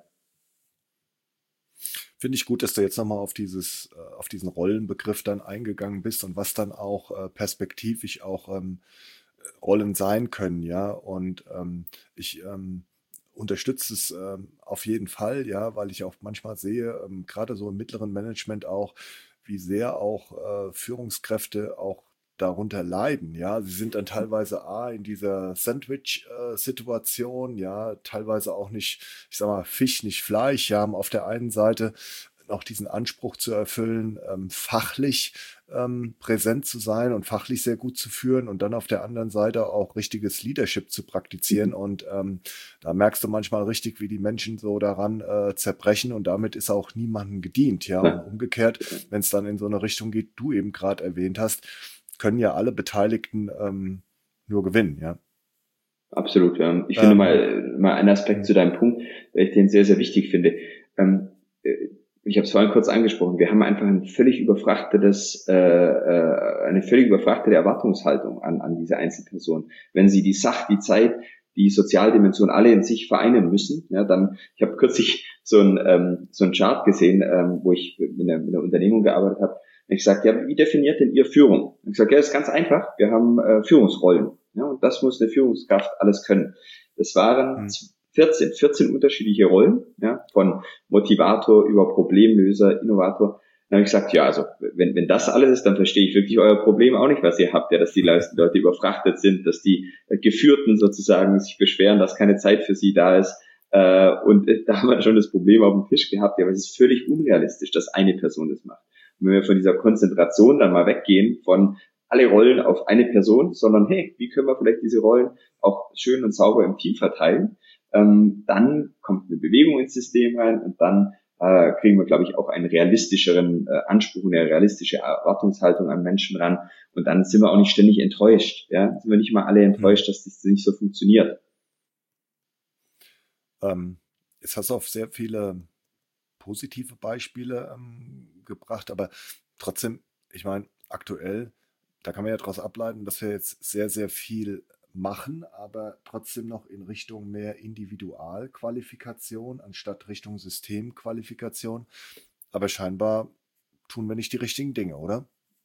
Finde ich gut, dass du jetzt nochmal auf diesen Rollenbegriff dann eingegangen bist und was dann auch perspektivisch auch Rollen sein können, ja. Und ich unterstütze es auf jeden Fall, ja, weil ich auch manchmal sehe, gerade so im mittleren Management auch, wie sehr auch Führungskräfte auch darunter leiden, ja. Sie sind dann teilweise in dieser Sandwich-Situation, ja, teilweise auch nicht, ich sag mal, Fisch, nicht Fleisch, ja, haben auf der einen Seite noch diesen Anspruch zu erfüllen, fachlich präsent zu sein und fachlich sehr gut zu führen und dann auf der anderen Seite auch richtiges Leadership zu praktizieren. Und da merkst du manchmal richtig, wie die Menschen so daran zerbrechen, und damit ist auch niemandem gedient, ja. Und umgekehrt, wenn es dann in so eine Richtung geht, du eben gerade erwähnt hast, können ja alle Beteiligten nur gewinnen, ja. Absolut, ja. Ich finde mal einen Aspekt zu deinem Punkt, weil ich den sehr, sehr wichtig finde. Ich habe es vorhin kurz angesprochen, wir haben einfach eine völlig überfrachtete Erwartungshaltung an diese Einzelperson. Wenn sie die Zeit, die Sozialdimension alle in sich vereinen müssen, ja, dann, ich habe kürzlich so ein Chart gesehen, wo ich mit einer Unternehmung gearbeitet habe. Und ich sagte, ja, wie definiert denn ihr Führung? Und ich sage, ja, das ist ganz einfach. Wir haben Führungsrollen. Ja, und das muss eine Führungskraft alles können. Das waren 14 unterschiedliche Rollen, ja, von Motivator über Problemlöser, Innovator. Dann habe ich gesagt, ja, also wenn das alles ist, dann verstehe ich wirklich euer Problem auch nicht, was ihr habt, ja, dass die Leute überfrachtet sind, dass die Geführten sozusagen sich beschweren, dass keine Zeit für sie da ist. Und da haben wir schon das Problem auf dem Tisch gehabt, ja, aber es ist völlig unrealistisch, dass eine Person das macht. Und wenn wir von dieser Konzentration dann mal weggehen, von alle Rollen auf eine Person, sondern hey, wie können wir vielleicht diese Rollen auch schön und sauber im Team verteilen, dann kommt eine Bewegung ins System rein und dann kriegen wir, glaube ich, auch einen realistischeren Anspruch, eine realistische Erwartungshaltung an Menschen ran, und dann sind wir auch nicht ständig enttäuscht. Ja? Sind wir nicht mal alle enttäuscht, dass das nicht so funktioniert. Jetzt hast du auf sehr viele positive Beispiele gebracht, aber trotzdem, ich meine, aktuell, da kann man ja daraus ableiten, dass wir jetzt sehr, sehr viel machen, aber trotzdem noch in Richtung mehr Individualqualifikation anstatt Richtung Systemqualifikation. Aber scheinbar tun wir nicht die richtigen Dinge, oder?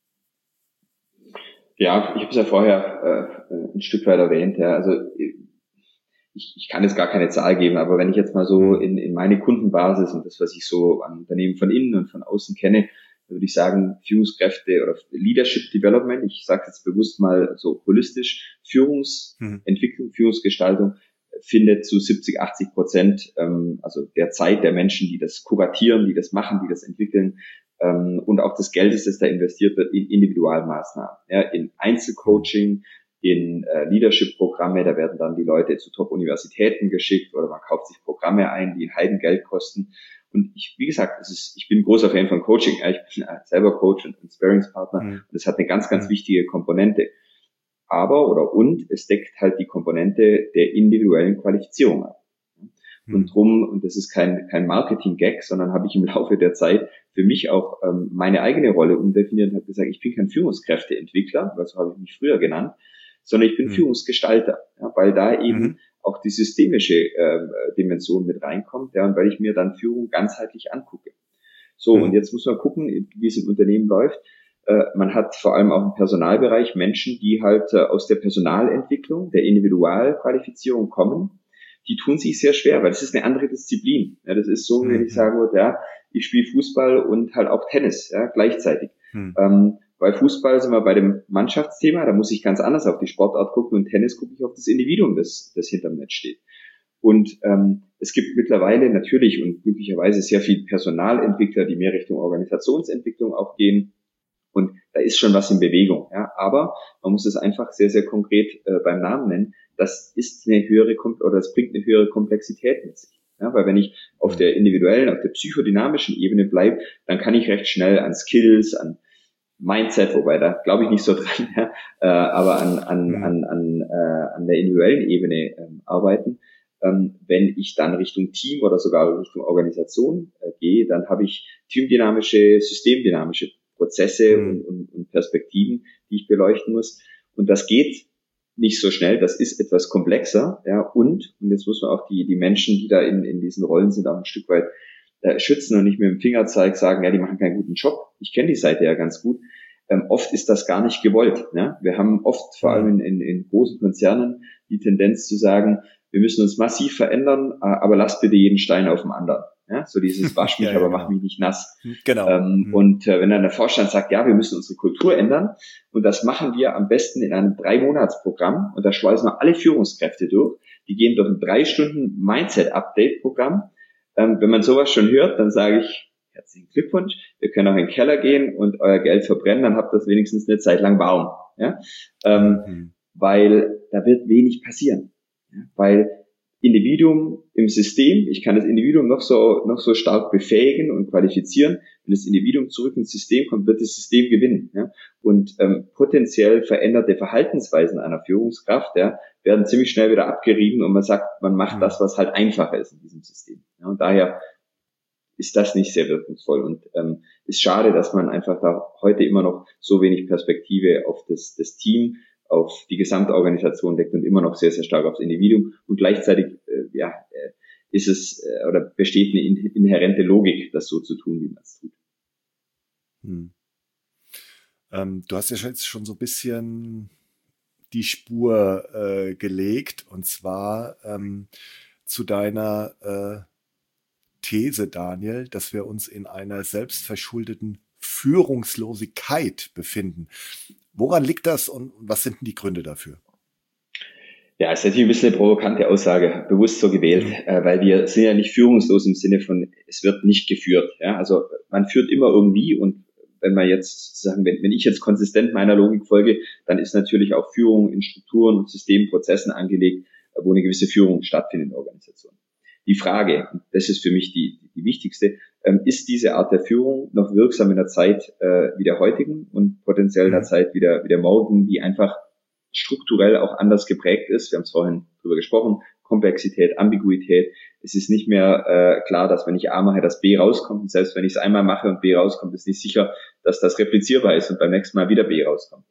Ja, ich habe es ja vorher ein Stück weit erwähnt. Ja. Also ich kann jetzt gar keine Zahl geben, aber wenn ich jetzt mal so in meine Kundenbasis und das, was ich so an Unternehmen von innen und von außen kenne, würde ich sagen, Führungskräfte oder Leadership Development, ich sage jetzt bewusst mal so holistisch, Führungsentwicklung, Führungsgestaltung findet zu 70-80%, also der Zeit der Menschen, die das kuratieren, die das machen, die das entwickeln, und auch des Geldes, das da investiert wird, in Individualmaßnahmen, ja, in Einzelcoaching, in Leadership-Programme, da werden dann die Leute zu Top-Universitäten geschickt oder man kauft sich Programme ein, die ein Heidengeld kosten. Und wie gesagt, ich bin ein großer Fan von Coaching. Ich bin selber Coach und Sparringspartner. Und das hat eine ganz, ganz wichtige Komponente. Und es deckt halt die Komponente der individuellen Qualifizierung ab. Und das ist kein Marketing-Gag, sondern habe ich im Laufe der Zeit für mich auch meine eigene Rolle umdefiniert und habe gesagt, ich bin kein Führungskräfteentwickler, weil so habe ich mich früher genannt, sondern ich bin Führungsgestalter, ja, weil da eben auch die systemische Dimension mit reinkommt, ja, und weil ich mir dann Führung ganzheitlich angucke. So, und jetzt muss man gucken, wie es im Unternehmen läuft. Man hat vor allem auch im Personalbereich Menschen, die halt aus der Personalentwicklung, der Individualqualifizierung kommen. Die tun sich sehr schwer, weil das ist eine andere Disziplin. Ja, das ist so, wenn ich sagen würde, ja, ich spiele Fußball und halt auch Tennis, ja, gleichzeitig. Bei Fußball sind wir bei dem Mannschaftsthema, da muss ich ganz anders auf die Sportart gucken und Tennis gucke ich auf das Individuum, das hinterm Netz steht. Und es gibt mittlerweile natürlich und glücklicherweise sehr viel Personalentwickler, die mehr Richtung Organisationsentwicklung auch gehen. Und da ist schon was in Bewegung. Ja. Aber man muss es einfach sehr, sehr konkret beim Namen nennen. Das ist eine höhere oder es bringt eine höhere Komplexität mit sich. Ja, weil wenn ich auf der individuellen, auf der psychodynamischen Ebene bleibe, dann kann ich recht schnell an Skills, an Mindset, wobei da glaube ich nicht so dran, ja, aber an der individuellen Ebene arbeiten. Wenn ich dann Richtung Team oder sogar Richtung Organisation gehe, dann habe ich teamdynamische, systemdynamische Prozesse und Perspektiven, die ich beleuchten muss. Und das geht nicht so schnell, das ist etwas komplexer, ja, und jetzt muss man auch die Menschen, die da in diesen Rollen sind, auch ein Stück weit schützen und nicht mit dem Fingerzeig sagen, ja, die machen keinen guten Job. Ich kenne die Seite ja ganz gut. Oft ist das gar nicht gewollt. Ja? Wir haben oft, vor allem in großen Konzernen, die Tendenz zu sagen, wir müssen uns massiv verändern, aber lasst bitte jeden Stein auf dem anderen. Ja? So dieses wasch mich, aber mach mich nicht nass. Genau. Und wenn dann der Vorstand sagt, ja, wir müssen unsere Kultur ändern und das machen wir am besten in einem 3-Monats-Programm und da schweißen wir alle Führungskräfte durch. Die gehen durch ein 3 Stunden Mindset-Update-Programm. Wenn man sowas schon hört, dann sage ich, herzlichen Glückwunsch, wir können auch in den Keller gehen und euer Geld verbrennen, dann habt ihr das wenigstens eine Zeit lang warm. Ja? Weil da wird wenig passieren. Ja? Weil Individuum im System, ich kann das Individuum noch so stark befähigen und qualifizieren, wenn das Individuum zurück ins System kommt, wird das System gewinnen. Ja? Und potenziell veränderte Verhaltensweisen einer Führungskraft, ja, werden ziemlich schnell wieder abgerieben und man sagt, man macht das, was halt einfacher ist in diesem System. Ja? Und daher ist das nicht sehr wirkungsvoll und ist schade, dass man einfach da heute immer noch so wenig Perspektive auf das Team, auf die Gesamtorganisation legt und immer noch sehr, sehr stark aufs Individuum und gleichzeitig ist es oder besteht eine inhärente Logik, das so zu tun, wie man es tut. Du hast ja jetzt schon so ein bisschen die Spur gelegt und zwar zu deiner These, Daniel, dass wir uns in einer selbstverschuldeten Führungslosigkeit befinden. Woran liegt das und was sind denn die Gründe dafür? Ja, ist natürlich ein bisschen eine provokante Aussage, bewusst so gewählt, weil wir sind ja nicht führungslos im Sinne von, es wird nicht geführt. Ja, also man führt immer irgendwie und wenn man jetzt sozusagen, wenn ich jetzt konsistent meiner Logik folge, dann ist natürlich auch Führung in Strukturen und Systemprozessen angelegt, wo eine gewisse Führung stattfindet in der Organisation. Die Frage, und das ist für mich die wichtigste, ist diese Art der Führung noch wirksam in der Zeit wie der heutigen und potenziell in der Zeit wie der morgen, die einfach strukturell auch anders geprägt ist. Wir haben es vorhin drüber gesprochen, Komplexität, Ambiguität. Es ist nicht mehr klar, dass wenn ich A mache, dass B rauskommt. Und selbst wenn ich es einmal mache und B rauskommt, ist nicht sicher, dass das replizierbar ist und beim nächsten Mal wieder B rauskommt.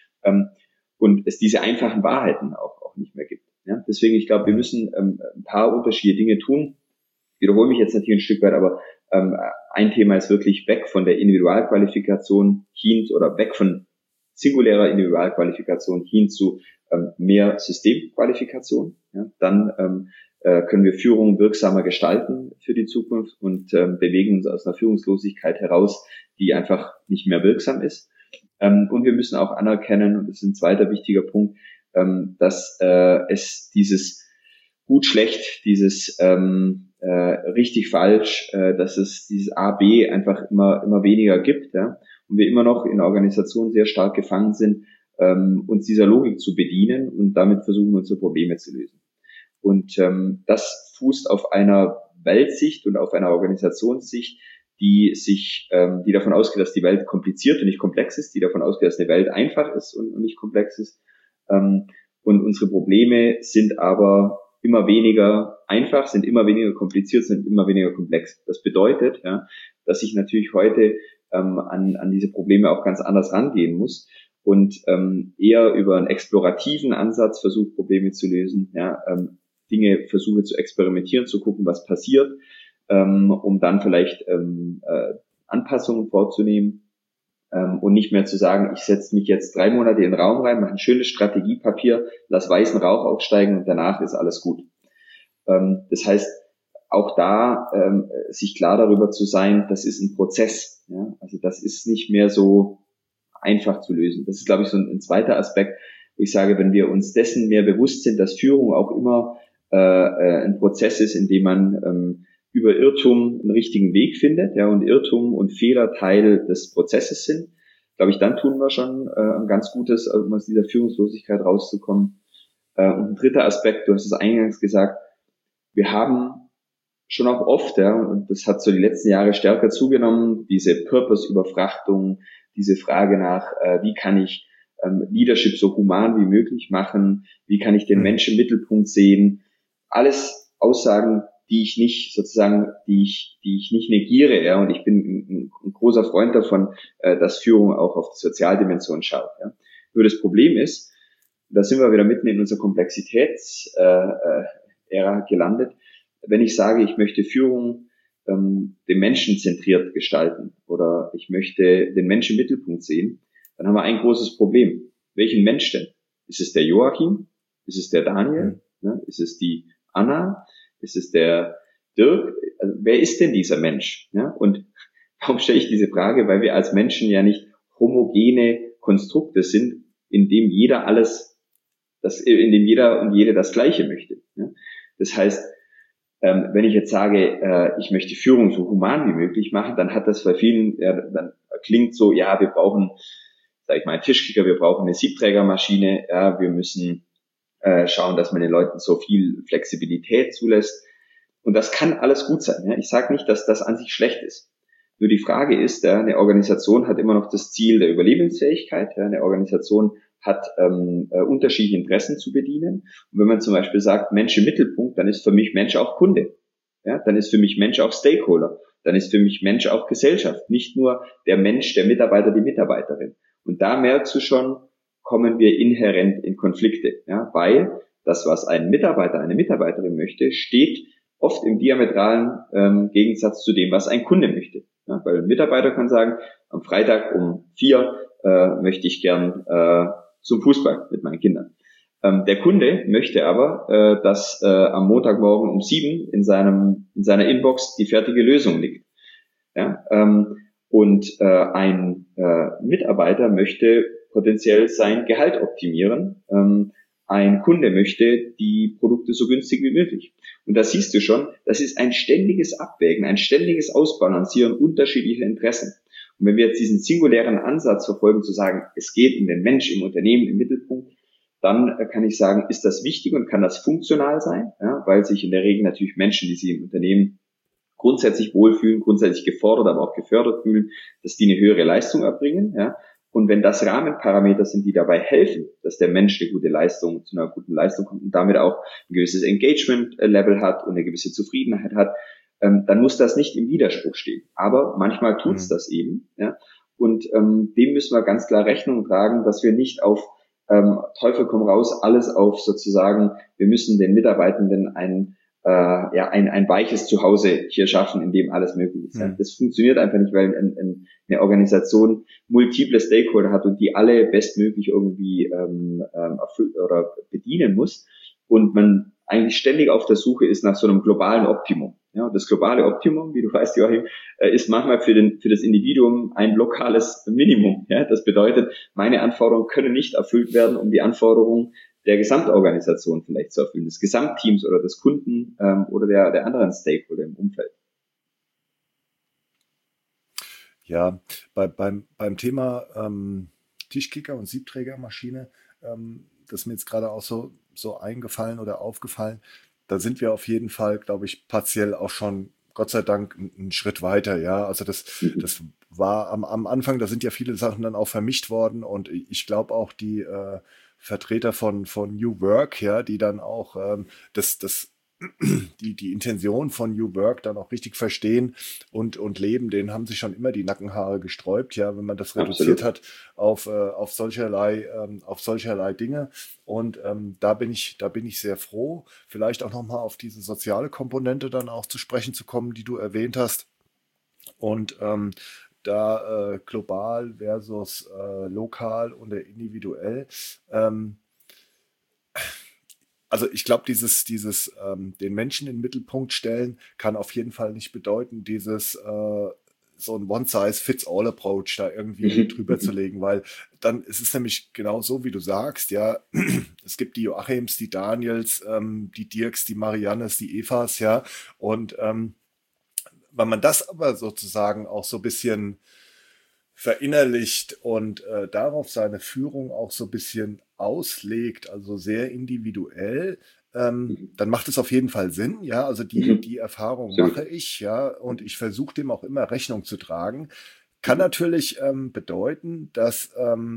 Und es diese einfachen Wahrheiten auch nicht mehr gibt. Ja? Deswegen, ich glaube, wir müssen ein paar unterschiedliche Dinge tun. Ich wiederhole mich jetzt natürlich ein Stück weit, aber ein Thema ist wirklich weg von der Individualqualifikation hin oder weg von singulärer Individualqualifikation hin zu mehr Systemqualifikation. Ja? Dann können wir Führung wirksamer gestalten für die Zukunft und bewegen uns aus einer Führungslosigkeit heraus, die einfach nicht mehr wirksam ist. Und wir müssen auch anerkennen, und das ist ein zweiter wichtiger Punkt, dass es dieses gut-schlecht, dieses richtig falsch, dass es dieses A, B einfach immer weniger gibt, ja, und wir immer noch in der Organisation sehr stark gefangen sind, uns dieser Logik zu bedienen und damit versuchen, unsere Probleme zu lösen. Und das fußt auf einer Weltsicht und auf einer Organisationssicht, die davon ausgeht, dass die Welt kompliziert und nicht komplex ist, die davon ausgeht, dass eine Welt einfach ist und nicht komplex ist. Und unsere Probleme sind aber immer weniger einfach, sind immer weniger kompliziert, sind immer weniger komplex. Das bedeutet, ja, dass ich natürlich heute an diese Probleme auch ganz anders rangehen muss und eher über einen explorativen Ansatz versuche, Probleme zu lösen, ja, Dinge versuche zu experimentieren, zu gucken, was passiert, um dann vielleicht Anpassungen vorzunehmen. Und nicht mehr zu sagen, ich setze mich jetzt 3 Monate in den Raum rein, mache ein schönes Strategiepapier, lass weißen Rauch aufsteigen und danach ist alles gut. Das heißt, auch da sich klar darüber zu sein, das ist ein Prozess. Ja? Also das ist nicht mehr so einfach zu lösen. Das ist, glaube ich, so ein zweiter Aspekt, wo ich sage, wenn wir uns dessen mehr bewusst sind, dass Führung auch immer ein Prozess ist, in dem man über Irrtum einen richtigen Weg findet, ja, und Irrtum und Fehler Teil des Prozesses sind, glaube ich, dann tun wir schon ein ganz Gutes, um aus dieser Führungslosigkeit rauszukommen. Und ein dritter Aspekt, du hast es eingangs gesagt, wir haben schon auch oft, ja, und das hat so die letzten Jahre stärker zugenommen, diese Purpose-Überfrachtung, diese Frage nach, wie kann ich Leadership so human wie möglich machen, wie kann ich den Menschen im Mittelpunkt sehen, alles Aussagen, die ich nicht sozusagen, die ich nicht negiere, ja, und ich bin ein großer Freund davon, dass Führung auch auf die Sozialdimension schaut, ja. Nur das Problem ist, da sind wir wieder mitten in unserer Komplexitäts-Ära gelandet. Wenn ich sage, ich möchte Führung den Menschen zentriert gestalten oder ich möchte den Menschen im Mittelpunkt sehen, dann haben wir ein großes Problem. Welchen Mensch denn? Ist es der Joachim? Ist es der Daniel? Ja, ist es die Anna? Ist es der Dirk? Also, wer ist denn dieser Mensch? Ja, und warum stelle ich diese Frage? Weil wir als Menschen ja nicht homogene Konstrukte sind, in dem jeder in dem jeder und jede das Gleiche möchte. Ja? Das heißt, wenn ich jetzt sage, ich möchte Führung so human wie möglich machen, dann hat das bei vielen, dann klingt so, ja, wir brauchen, sag ich mal, einen Tischkicker, wir brauchen eine Siebträgermaschine, ja, wir müssen schauen, dass man den Leuten so viel Flexibilität zulässt. Und das kann alles gut sein. Ja? Ich sage nicht, dass das an sich schlecht ist. Nur die Frage ist, eine Organisation hat immer noch das Ziel der Überlebensfähigkeit. Ja? Eine Organisation hat unterschiedliche Interessen zu bedienen. Und wenn man zum Beispiel sagt, Mensch im Mittelpunkt, dann ist für mich Mensch auch Kunde. Ja? Dann ist für mich Mensch auch Stakeholder. Dann ist für mich Mensch auch Gesellschaft. Nicht nur der Mensch, der Mitarbeiter, die Mitarbeiterin. Und da merkst du schon, kommen wir inhärent in Konflikte. Ja? Weil das, was ein Mitarbeiter, eine Mitarbeiterin möchte, steht oft im diametralen Gegensatz zu dem, was ein Kunde möchte. Ja? Weil ein Mitarbeiter kann sagen, am Freitag um 4 möchte ich gern zum Fußball mit meinen Kindern. Der Kunde möchte aber, dass am Montagmorgen um 7 in seiner Inbox die fertige Lösung liegt. Ja? Und ein Mitarbeiter möchte potenziell sein Gehalt optimieren. Ein Kunde möchte die Produkte so günstig wie möglich. Und da siehst du schon, das ist ein ständiges Abwägen, ein ständiges Ausbalancieren unterschiedlicher Interessen. Und wenn wir jetzt diesen singulären Ansatz verfolgen, zu sagen, es geht um den Mensch im Unternehmen im Mittelpunkt, dann kann ich sagen, ist das wichtig und kann das funktional sein, ja, weil sich in der Regel natürlich Menschen, die sich im Unternehmen grundsätzlich wohlfühlen, grundsätzlich gefordert, aber auch gefördert fühlen, dass die eine höhere Leistung erbringen. Ja. Und wenn das Rahmenparameter sind, die dabei helfen, dass der Mensch eine gute Leistung zu einer guten Leistung kommt und damit auch ein gewisses Engagement-Level hat und eine gewisse Zufriedenheit hat, dann muss das nicht im Widerspruch stehen. Aber manchmal tut's das eben. Ja? Und dem müssen wir ganz klar Rechnung tragen, dass wir nicht auf Teufel komm raus, alles auf sozusagen, wir müssen den Mitarbeitenden ein weiches Zuhause hier schaffen, in dem alles möglich ist. Ja? Das funktioniert einfach nicht, weil eine Organisation multiple Stakeholder hat und die alle bestmöglich irgendwie erfüllen oder bedienen muss und man eigentlich ständig auf der Suche ist nach so einem globalen Optimum. Ja, das globale Optimum, wie du weißt, Joachim, ist manchmal für das Individuum ein lokales Minimum. Ja, das bedeutet, meine Anforderungen können nicht erfüllt werden, um die Anforderungen der Gesamtorganisation vielleicht zu erfüllen, des Gesamtteams oder des Kunden oder der anderen Stakeholder im Umfeld. Ja, beim Thema Tischkicker und Siebträgermaschine, das ist mir jetzt gerade auch so eingefallen oder aufgefallen. Da sind wir auf jeden Fall, glaube ich, partiell auch schon, Gott sei Dank, einen Schritt weiter. Ja, also das war am Anfang, da sind ja viele Sachen dann auch vermischt worden und ich glaube auch die Vertreter von New Work, ja, die dann auch die Intention von New Work dann auch richtig verstehen und leben, denen haben sich schon immer die Nackenhaare gesträubt, ja, wenn man das reduziert hat auf solcherlei Dinge. Und da bin ich sehr froh, vielleicht auch nochmal auf diese soziale Komponente dann auch zu sprechen zu kommen, die du erwähnt hast. Und da global versus lokal oder individuell. Also ich glaube, dieses den Menschen in den Mittelpunkt stellen kann auf jeden Fall nicht bedeuten, dieses so ein One-Size-Fits-All-Approach da irgendwie drüber zu legen, weil dann ist es nämlich genau so, wie du sagst, ja, es gibt die Joachims, die Daniels, die Dirks, die Mariannes, die Evas, ja, und wenn man das aber sozusagen auch so ein bisschen verinnerlicht und darauf seine Führung auch so ein bisschen auslegt, also sehr individuell, dann macht es auf jeden Fall Sinn, ja, also die Erfahrung mache ich, ja, und ich versuche dem auch immer Rechnung zu tragen. Kann natürlich bedeuten, dass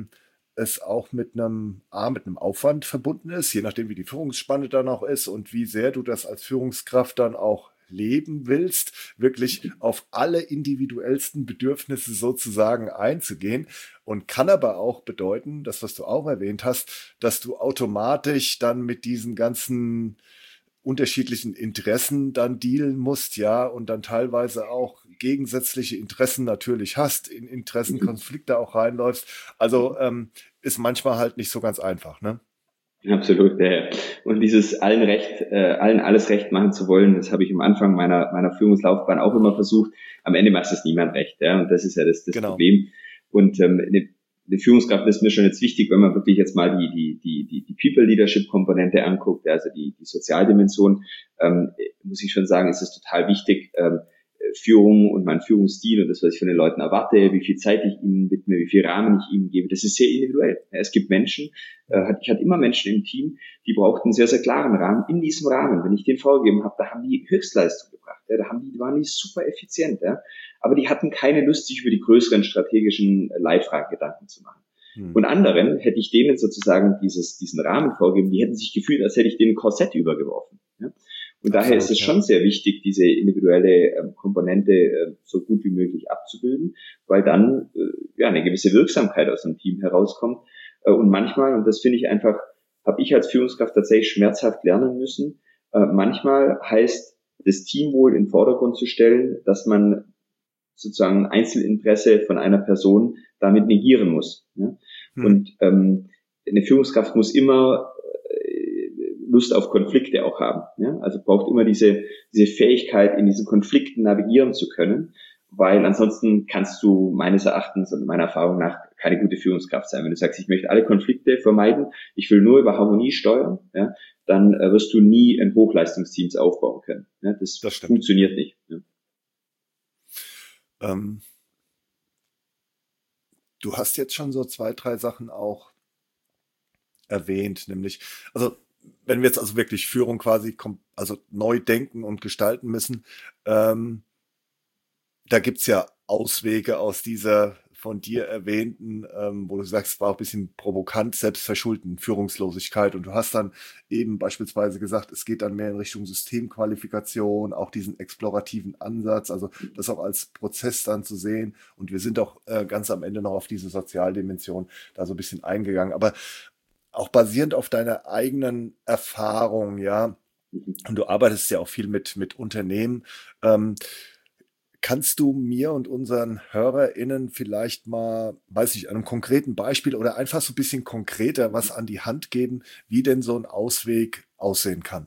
es auch mit einem Aufwand verbunden ist, je nachdem, wie die Führungsspanne dann auch ist und wie sehr du das als Führungskraft dann auch leben willst, wirklich auf alle individuellsten Bedürfnisse sozusagen einzugehen und kann aber auch bedeuten, das, was du auch erwähnt hast, dass du automatisch dann mit diesen ganzen unterschiedlichen Interessen dann dealen musst, ja, und dann teilweise auch gegensätzliche Interessen natürlich hast, in Interessenkonflikte auch reinläufst. Also ist manchmal halt nicht so ganz einfach, ne? Absolut, ja. Und dieses allen alles recht machen zu wollen, das habe ich am Anfang meiner Führungslaufbahn auch immer versucht. Am Ende macht es niemand recht, ja. Und das ist ja das Genau. Problem. Und eine Führungskraft ist mir schon jetzt wichtig, wenn man wirklich jetzt mal die People-Leadership-Komponente anguckt, also die Sozialdimension, muss ich schon sagen, ist es total wichtig, Führung und mein Führungsstil und das, was ich von den Leuten erwarte, wie viel Zeit ich ihnen widme, wie viel Rahmen ich ihnen gebe, das ist sehr individuell. Es gibt Menschen, ich hatte immer Menschen im Team, die brauchten einen sehr, sehr klaren Rahmen. In diesem Rahmen, wenn ich den vorgegeben habe, da haben die Höchstleistung gebracht, ja, waren die super effizient, ja, aber die hatten keine Lust, sich über die größeren strategischen Leitfragen Gedanken zu machen. Und anderen hätte ich denen sozusagen diesen Rahmen vorgegeben, die hätten sich gefühlt, als hätte ich denen ein Korsett übergeworfen. Ja? Und daher ist es schon sehr wichtig, diese individuelle Komponente so gut wie möglich abzubilden, weil dann eine gewisse Wirksamkeit aus dem Team herauskommt. Und manchmal, und das finde ich einfach, habe ich als Führungskraft tatsächlich schmerzhaft lernen müssen, manchmal heißt das Teamwohl in den Vordergrund zu stellen, dass man sozusagen Einzelinteresse von einer Person damit negieren muss. Ja? Und eine Führungskraft muss immer Lust auf Konflikte auch haben. Ja? Also braucht immer diese Fähigkeit, in diesen Konflikten navigieren zu können, weil ansonsten kannst du meines Erachtens und meiner Erfahrung nach keine gute Führungskraft sein. Wenn du sagst, ich möchte alle Konflikte vermeiden, ich will nur über Harmonie steuern, ja, dann wirst du nie ein Hochleistungsteams aufbauen können. Ja? Das funktioniert nicht. Ja? Du hast jetzt schon so 2, 3 Sachen auch erwähnt, nämlich, also wenn wir jetzt also wirklich Führung quasi neu denken und gestalten müssen, da gibt's ja Auswege aus dieser von dir erwähnten, wo du sagst, war auch ein bisschen provokant, selbstverschuldeten Führungslosigkeit. Und du hast dann eben beispielsweise gesagt, es geht dann mehr in Richtung Systemqualifikation, auch diesen explorativen Ansatz, also das auch als Prozess dann zu sehen. Und wir sind auch ganz am Ende noch auf diese Sozialdimension da so ein bisschen eingegangen. Aber auch basierend auf deiner eigenen Erfahrung, ja, und du arbeitest ja auch viel mit Unternehmen, kannst du mir und unseren HörerInnen vielleicht mal, weiß ich, einem konkreten Beispiel oder einfach so ein bisschen konkreter was an die Hand geben, wie denn so ein Ausweg aussehen kann?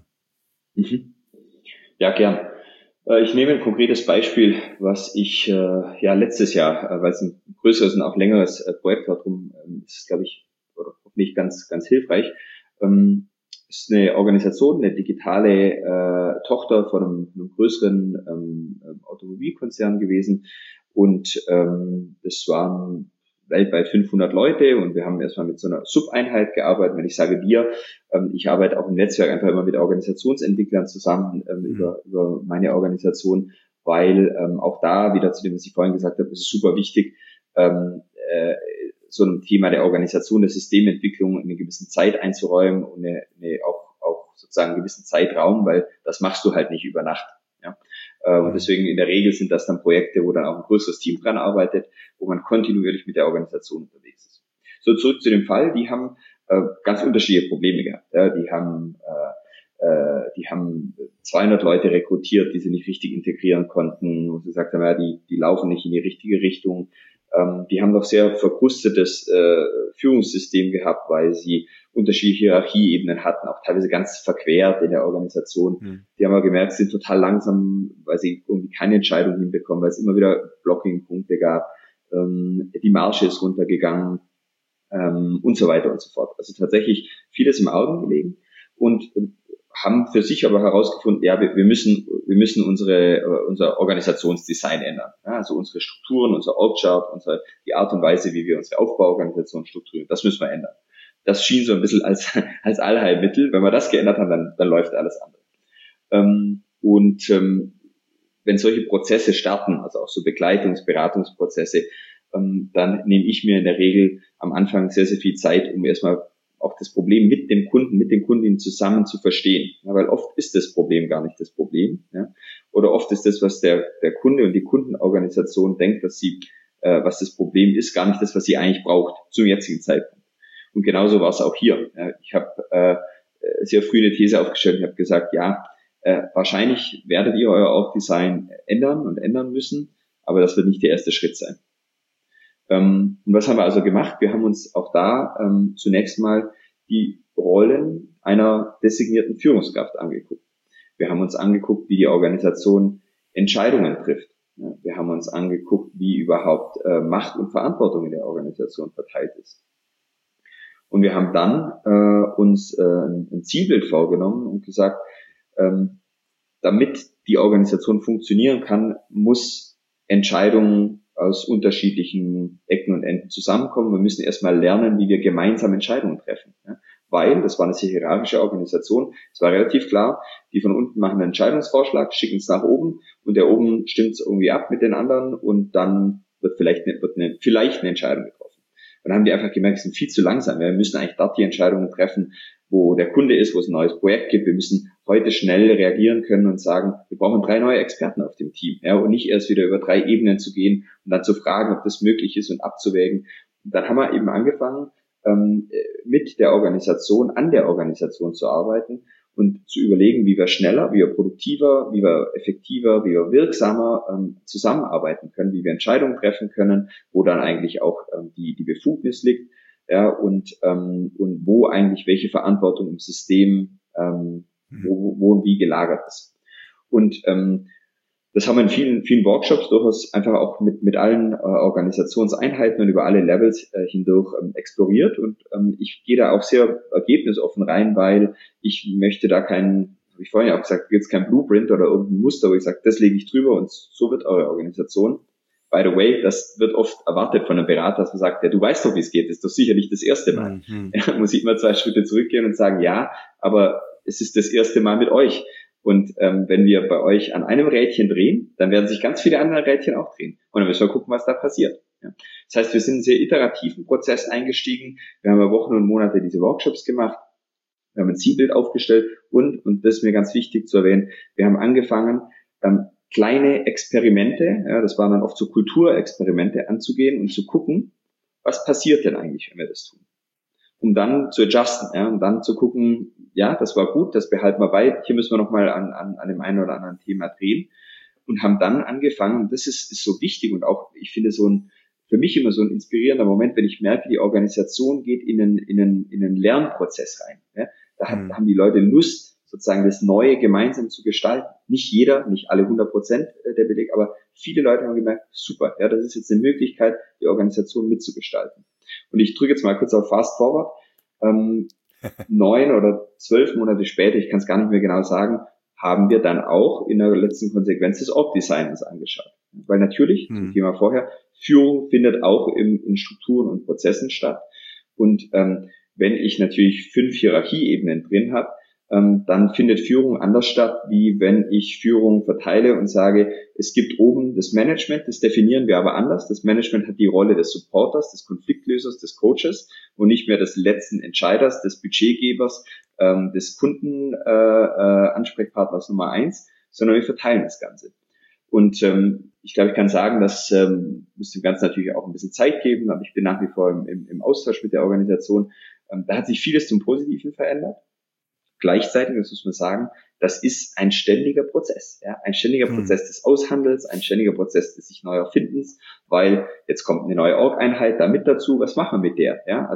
Ja, gern. Ich nehme ein konkretes Beispiel, was ich letztes Jahr, weil es ein größeres und auch längeres Projekt war, darum ist es, glaube ich, oder hoffentlich ganz, ganz hilfreich. Ist eine Organisation, eine digitale Tochter von einem größeren Automobilkonzern gewesen und das waren weltweit 500 Leute und wir haben erstmal mit so einer Sub-Einheit gearbeitet. Wenn ich sage wir, ich arbeite auch im Netzwerk einfach immer mit Organisationsentwicklern zusammen über meine Organisation, weil auch da wieder zu dem, was ich vorhin gesagt habe, ist es super wichtig, so ein Thema der Organisation, der Systementwicklung in eine gewisse Zeit einzuräumen und auch sozusagen einen gewissen Zeitraum, weil das machst du halt nicht über Nacht. Ja? Und deswegen in der Regel sind das dann Projekte, wo dann auch ein größeres Team dran arbeitet, wo man kontinuierlich mit der Organisation unterwegs ist. So, zurück zu dem Fall, die haben ganz unterschiedliche Probleme gehabt. Ja? Die haben 200 Leute rekrutiert, die sie nicht richtig integrieren konnten, und sie gesagt haben, ja, die laufen nicht in die richtige Richtung. Die haben noch sehr verkrustetes Führungssystem gehabt, weil sie unterschiedliche Hierarchieebenen hatten, auch teilweise ganz verquert in der Organisation. Die haben wir gemerkt, sind total langsam, weil sie irgendwie keine Entscheidung hinbekommen, weil es immer wieder Blocking-Punkte gab, die Marge ist runtergegangen und so weiter und so fort. Also tatsächlich vieles im Augen gelegen und haben für sich aber herausgefunden, ja, wir müssen unser Organisationsdesign ändern. Ja, also unsere Strukturen, unser Org-Chart, die Art und Weise, wie wir unsere Aufbauorganisation strukturieren, das müssen wir ändern. Das schien so ein bisschen als Allheilmittel. Wenn wir das geändert haben, dann läuft alles andere. Wenn solche Prozesse starten, also auch so Beratungsprozesse, dann nehme ich mir in der Regel am Anfang sehr, sehr viel Zeit, um erstmal auch das Problem mit dem Kunden, mit den Kundinnen zusammen zu verstehen. Ja, weil oft ist das Problem gar nicht das Problem. Ja? Oder oft ist das, was der Kunde und die Kundenorganisation denkt, was das Problem ist, gar nicht das, was sie eigentlich braucht zum jetzigen Zeitpunkt. Und genauso war es auch hier. Ja, ich habe sehr früh eine These aufgestellt. Ich habe gesagt, ja, wahrscheinlich werdet ihr euer Org-Design ändern müssen, aber das wird nicht der erste Schritt sein. Und was haben wir also gemacht? Wir haben uns auch da zunächst mal die Rollen einer designierten Führungskraft angeguckt. Wir haben uns angeguckt, wie die Organisation Entscheidungen trifft. Ja, wir haben uns angeguckt, wie überhaupt Macht und Verantwortung in der Organisation verteilt ist. Und wir haben dann uns ein Zielbild vorgenommen und gesagt, damit die Organisation funktionieren kann, muss Entscheidungen aus unterschiedlichen Ecken und Enden zusammenkommen. Wir müssen erstmal lernen, wie wir gemeinsam Entscheidungen treffen. Ja? Weil, das war eine sehr hierarchische Organisation, es war relativ klar, die von unten machen einen Entscheidungsvorschlag, schicken es nach oben und der oben stimmt es irgendwie ab mit den anderen und dann wird vielleicht eine Entscheidung getroffen. Und dann haben die einfach gemerkt, es sind viel zu langsam. Wir müssen eigentlich dort die Entscheidungen treffen, wo der Kunde ist, wo es ein neues Projekt gibt. Wir müssen heute schnell reagieren können und sagen, wir brauchen 3 neue Experten auf dem Team. Ja, und nicht erst wieder über 3 Ebenen zu gehen und dann zu fragen, ob das möglich ist und abzuwägen. Und dann haben wir eben angefangen, mit der Organisation, an der Organisation zu arbeiten und zu überlegen, wie wir schneller, wie wir produktiver, wie wir effektiver, wie wir wirksamer zusammenarbeiten können, wie wir Entscheidungen treffen können, wo dann eigentlich auch die Befugnis liegt, ja, und wo eigentlich welche Verantwortung im System wo und wie gelagert ist. Und das haben wir in vielen Workshops durchaus einfach auch mit allen Organisationseinheiten und über alle Levels hindurch exploriert. Und ich gehe da auch sehr ergebnisoffen rein, weil ich möchte da habe ich vorhin ja auch gesagt, jetzt kein Blueprint oder irgendein Muster, wo ich sage, das lege ich drüber und so wird eure Organisation. By the way, das wird oft erwartet von einem Berater, dass man sagt, ja, du weißt doch, wie es geht, das ist doch sicher nicht das erste Mal. Ja, muss ich immer 2 Schritte zurückgehen und sagen, ja, aber es ist das erste Mal mit euch. Und wenn wir bei euch an einem Rädchen drehen, dann werden sich ganz viele andere Rädchen auch drehen. Und dann müssen wir gucken, was da passiert. Ja. Das heißt, wir sind in einen sehr iterativen Prozess eingestiegen. Wir haben ja Wochen und Monate diese Workshops gemacht. Wir haben ein Zielbild aufgestellt und das ist mir ganz wichtig zu erwähnen, wir haben angefangen, kleine Experimente, ja, das waren dann oft so Kulturexperimente, anzugehen und zu gucken, was passiert denn eigentlich, wenn wir das tun. Um dann zu adjusten, ja, und dann zu gucken, ja, das war gut, das behalten wir bei, hier müssen wir nochmal an dem einen oder anderen Thema drehen und haben dann angefangen, und das ist so wichtig und auch, ich finde, für mich immer so ein inspirierender Moment, wenn ich merke, die Organisation geht in einen Lernprozess rein. Ja, da haben die Leute Lust, sozusagen das Neue gemeinsam zu gestalten. Nicht jeder, nicht alle 100% der Beleg, aber viele Leute haben gemerkt, super, ja, das ist jetzt eine Möglichkeit, die Organisation mitzugestalten. Und ich drücke jetzt mal kurz auf Fast Forward. 9 oder 12 Monate später, ich kann es gar nicht mehr genau sagen, haben wir dann auch in der letzten Konsequenz das Org-Design uns angeschaut. Weil natürlich, zum Thema vorher, Führung findet auch in Strukturen und Prozessen statt. Und wenn ich natürlich 5 Hierarchieebenen drin habe, dann findet Führung anders statt, wie wenn ich Führung verteile und sage, es gibt oben das Management, das definieren wir aber anders. Das Management hat die Rolle des Supporters, des Konfliktlösers, des Coaches und nicht mehr des letzten Entscheiders, des Budgetgebers, des Kundenansprechpartners Nummer 1, sondern wir verteilen das Ganze. Und ich glaube, ich kann sagen, das muss dem Ganzen natürlich auch ein bisschen Zeit geben, aber ich bin nach wie vor im Austausch mit der Organisation. Da hat sich vieles zum Positiven verändert. Gleichzeitig, das muss man sagen, das ist ein ständiger Prozess. Ja? Ein ständiger Prozess des Aushandels, ein ständiger Prozess des sich neu Erfindens, weil jetzt kommt eine neue Org-Einheit da mit dazu, was machen wir mit der? Ja? Also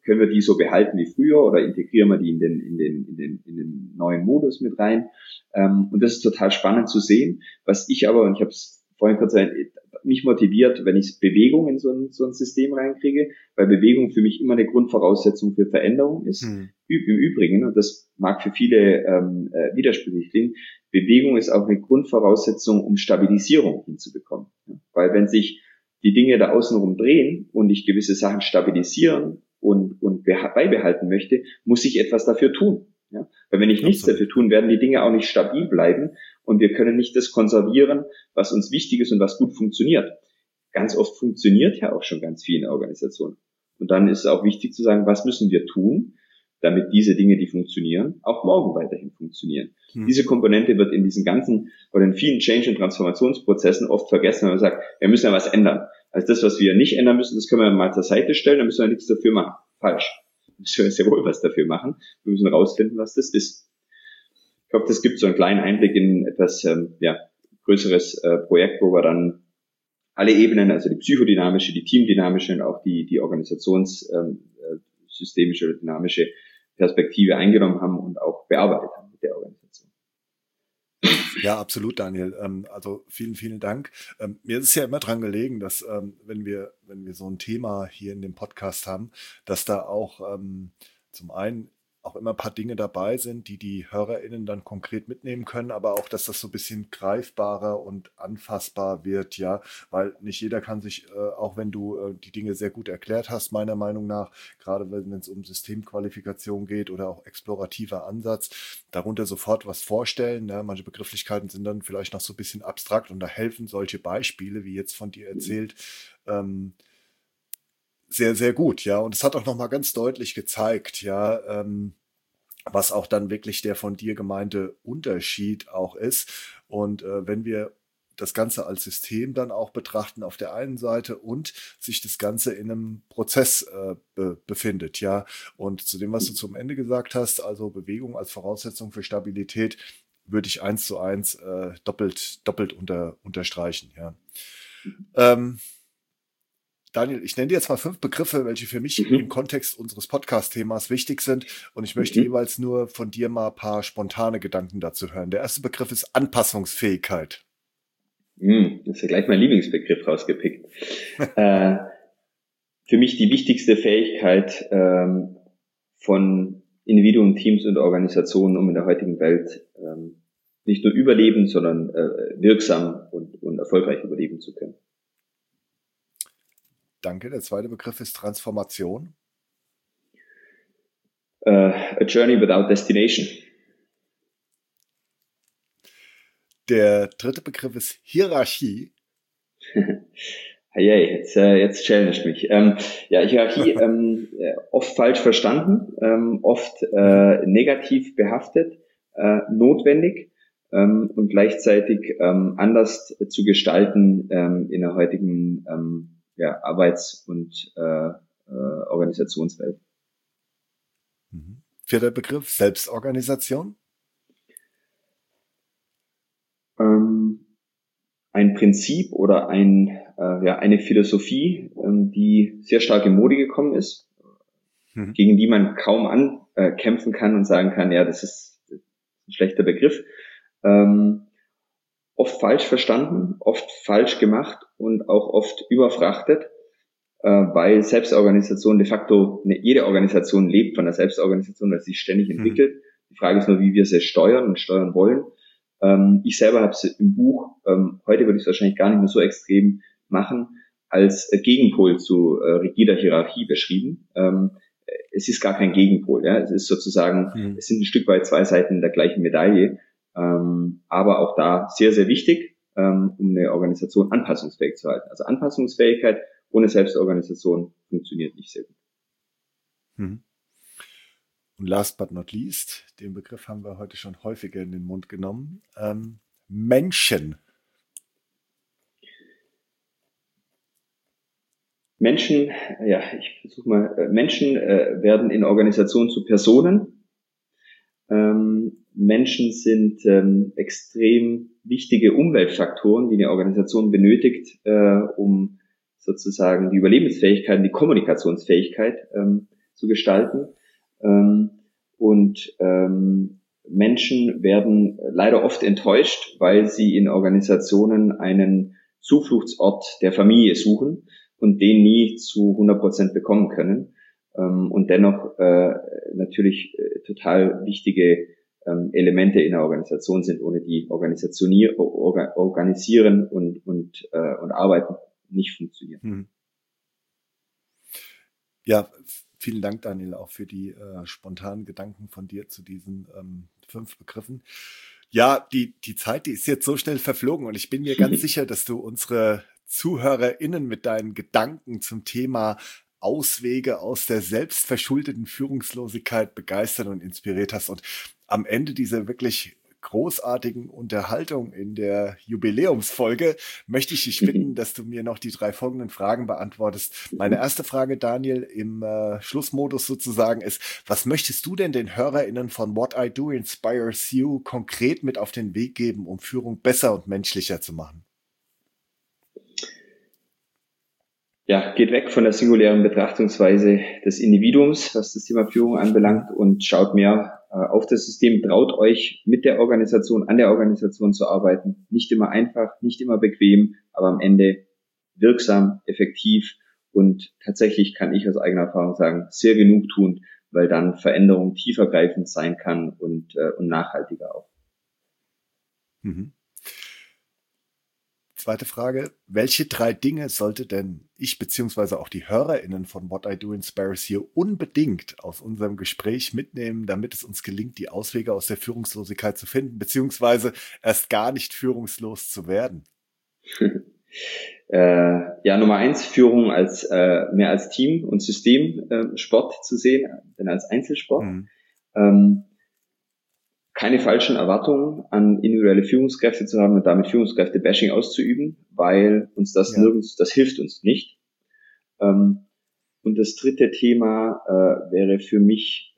können wir die so behalten wie früher oder integrieren wir die in den neuen Modus mit rein? Und das ist total spannend zu sehen. Was ich aber, und ich habe es vorhin kurz gesagt, mich motiviert, wenn ich Bewegung in so ein System reinkriege, weil Bewegung für mich immer eine Grundvoraussetzung für Veränderung ist. Im Übrigen, und das mag für viele widersprüchlich klingen, Bewegung ist auch eine Grundvoraussetzung, um Stabilisierung hinzubekommen. Ja? Weil wenn sich die Dinge da außenrum drehen und ich gewisse Sachen stabilisieren und beibehalten möchte, muss ich etwas dafür tun. Ja? Weil wenn ich nichts dafür tun, werden die Dinge auch nicht stabil bleiben und wir können nicht das konservieren, was uns wichtig ist und was gut funktioniert. Ganz oft funktioniert ja auch schon ganz viel in der Organisation. Und dann ist es auch wichtig zu sagen, was müssen wir tun, damit diese Dinge, die funktionieren, auch morgen weiterhin funktionieren. Diese Komponente wird in diesen ganzen oder in vielen Change- und Transformationsprozessen oft vergessen, wenn man sagt, wir müssen ja was ändern. Also das, was wir nicht ändern müssen, das können wir mal zur Seite stellen, dann müssen wir nichts dafür machen. Falsch. Wir müssen sehr wohl was dafür machen. Wir müssen rausfinden, was das ist. Ich glaube, das gibt so einen kleinen Einblick in etwas größeres Projekt, wo wir dann alle Ebenen, also die psychodynamische, die teamdynamische und auch die organisationssystemische oder dynamische Perspektive eingenommen haben und auch bearbeitet haben mit der Organisation. Ja, absolut, Daniel. Also vielen, vielen Dank. Mir ist es ja immer dran gelegen, dass wenn wir so ein Thema hier in dem Podcast haben, dass da auch zum einen auch immer ein paar Dinge dabei sind, die HörerInnen dann konkret mitnehmen können, aber auch, dass das so ein bisschen greifbarer und anfassbar wird, ja, weil nicht jeder kann sich, auch wenn du die Dinge sehr gut erklärt hast, meiner Meinung nach, gerade wenn es um Systemqualifikation geht oder auch explorativer Ansatz, darunter sofort was vorstellen, ja, manche Begrifflichkeiten sind dann vielleicht noch so ein bisschen abstrakt und da helfen solche Beispiele, wie jetzt von dir erzählt, sehr, sehr gut, ja. Und es hat auch nochmal ganz deutlich gezeigt, ja, was auch dann wirklich der von dir gemeinte Unterschied auch ist. Und wenn wir das Ganze als System dann auch betrachten auf der einen Seite und sich das Ganze in einem Prozess befindet, ja. Und zu dem, was du zum Ende gesagt hast, also Bewegung als Voraussetzung für Stabilität, würde ich 1:1 doppelt unterstreichen, ja. Daniel, ich nenne dir jetzt mal 5 Begriffe, welche für mich im Kontext unseres Podcast-Themas wichtig sind. Und ich möchte jeweils nur von dir mal ein paar spontane Gedanken dazu hören. Der erste Begriff ist Anpassungsfähigkeit. Das ist ja gleich mein Lieblingsbegriff rausgepickt. Für mich die wichtigste Fähigkeit von Individuen, Teams und Organisationen, um in der heutigen Welt nicht nur überleben, sondern wirksam und erfolgreich überleben zu können. Danke. Der zweite Begriff ist Transformation. A journey without destination. Der dritte Begriff ist Hierarchie. Hey, jetzt challenged mich. Hierarchie oft falsch verstanden, oft negativ behaftet, notwendig und gleichzeitig anders zu gestalten in der heutigen Arbeits- und Organisationswelt. Vierter Begriff, Selbstorganisation. Ein Prinzip oder eine Philosophie, die sehr stark in Mode gekommen ist, gegen die man kaum ankämpfen kann und sagen kann, ja, das ist ein schlechter Begriff. Oft falsch verstanden, oft falsch gemacht und auch oft überfrachtet, weil Selbstorganisation de facto, jede Organisation lebt von der Selbstorganisation, weil sie sich ständig entwickelt. Die Frage ist nur, wie wir sie steuern und steuern wollen. Ich selber habe es im Buch, heute würde ich es wahrscheinlich gar nicht mehr so extrem machen, als Gegenpol zu rigider Hierarchie beschrieben. Es ist gar kein Gegenpol, ja. Es ist sozusagen, es sind ein Stück weit 2 Seiten der gleichen Medaille. Aber auch da sehr, sehr wichtig, um eine Organisation anpassungsfähig zu halten. Also Anpassungsfähigkeit ohne Selbstorganisation funktioniert nicht sehr gut. Und last but not least, den Begriff haben wir heute schon häufiger in den Mund genommen, Menschen. Menschen werden in Organisationen zu Personen. Menschen sind extrem wichtige Umweltfaktoren, die eine Organisation benötigt, um sozusagen die Überlebensfähigkeit und die Kommunikationsfähigkeit zu gestalten. Und Menschen werden leider oft enttäuscht, weil sie in Organisationen einen Zufluchtsort der Familie suchen und den nie zu 100% bekommen können. Und dennoch natürlich total wichtige Elemente in der Organisation sind, ohne die Organisieren und Arbeiten nicht funktionieren. Ja, vielen Dank, Daniel, auch für die spontanen Gedanken von dir zu diesen 5 Begriffen. Ja, die Zeit, die ist jetzt so schnell verflogen und ich bin mir ganz sicher, dass du unsere ZuhörerInnen mit deinen Gedanken zum Thema Auswege aus der selbstverschuldeten Führungslosigkeit begeistert und inspiriert hast. Und am Ende dieser wirklich großartigen Unterhaltung in der Jubiläumsfolge möchte ich dich bitten, dass du mir noch die 3 folgenden Fragen beantwortest. Meine erste Frage, Daniel, im Schlussmodus sozusagen ist, was möchtest du denn den HörerInnen von What I Do Inspires You konkret mit auf den Weg geben, um Führung besser und menschlicher zu machen? Ja, geht weg von der singulären Betrachtungsweise des Individuums, was das Thema Führung anbelangt, und schaut mehr auf das System. Traut euch, mit der Organisation, an der Organisation zu arbeiten. Nicht immer einfach, nicht immer bequem, aber am Ende wirksam, effektiv und tatsächlich, kann ich aus eigener Erfahrung sagen, sehr genugtuend, weil dann Veränderung tiefergreifend sein kann und nachhaltiger auch. Zweite Frage, welche 3 Dinge sollte denn ich beziehungsweise auch die HörerInnen von What I Do Inspires You unbedingt aus unserem Gespräch mitnehmen, damit es uns gelingt, die Auswege aus der Führungslosigkeit zu finden, beziehungsweise erst gar nicht führungslos zu werden? Ja, Nummer 1, Führung als mehr als Team- und Systemsport zu sehen, denn als Einzelsport. Keine falschen Erwartungen an individuelle Führungskräfte zu haben und damit Führungskräfte-Bashing auszuüben, weil uns das nirgends, das hilft uns nicht. Und das dritte Thema wäre für mich,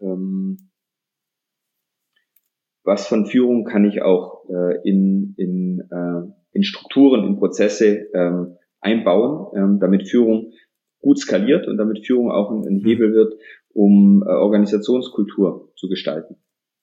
was von Führung kann ich auch in Strukturen, in Prozesse einbauen, damit Führung gut skaliert und damit Führung auch ein Hebel wird, um Organisationskultur zu gestalten.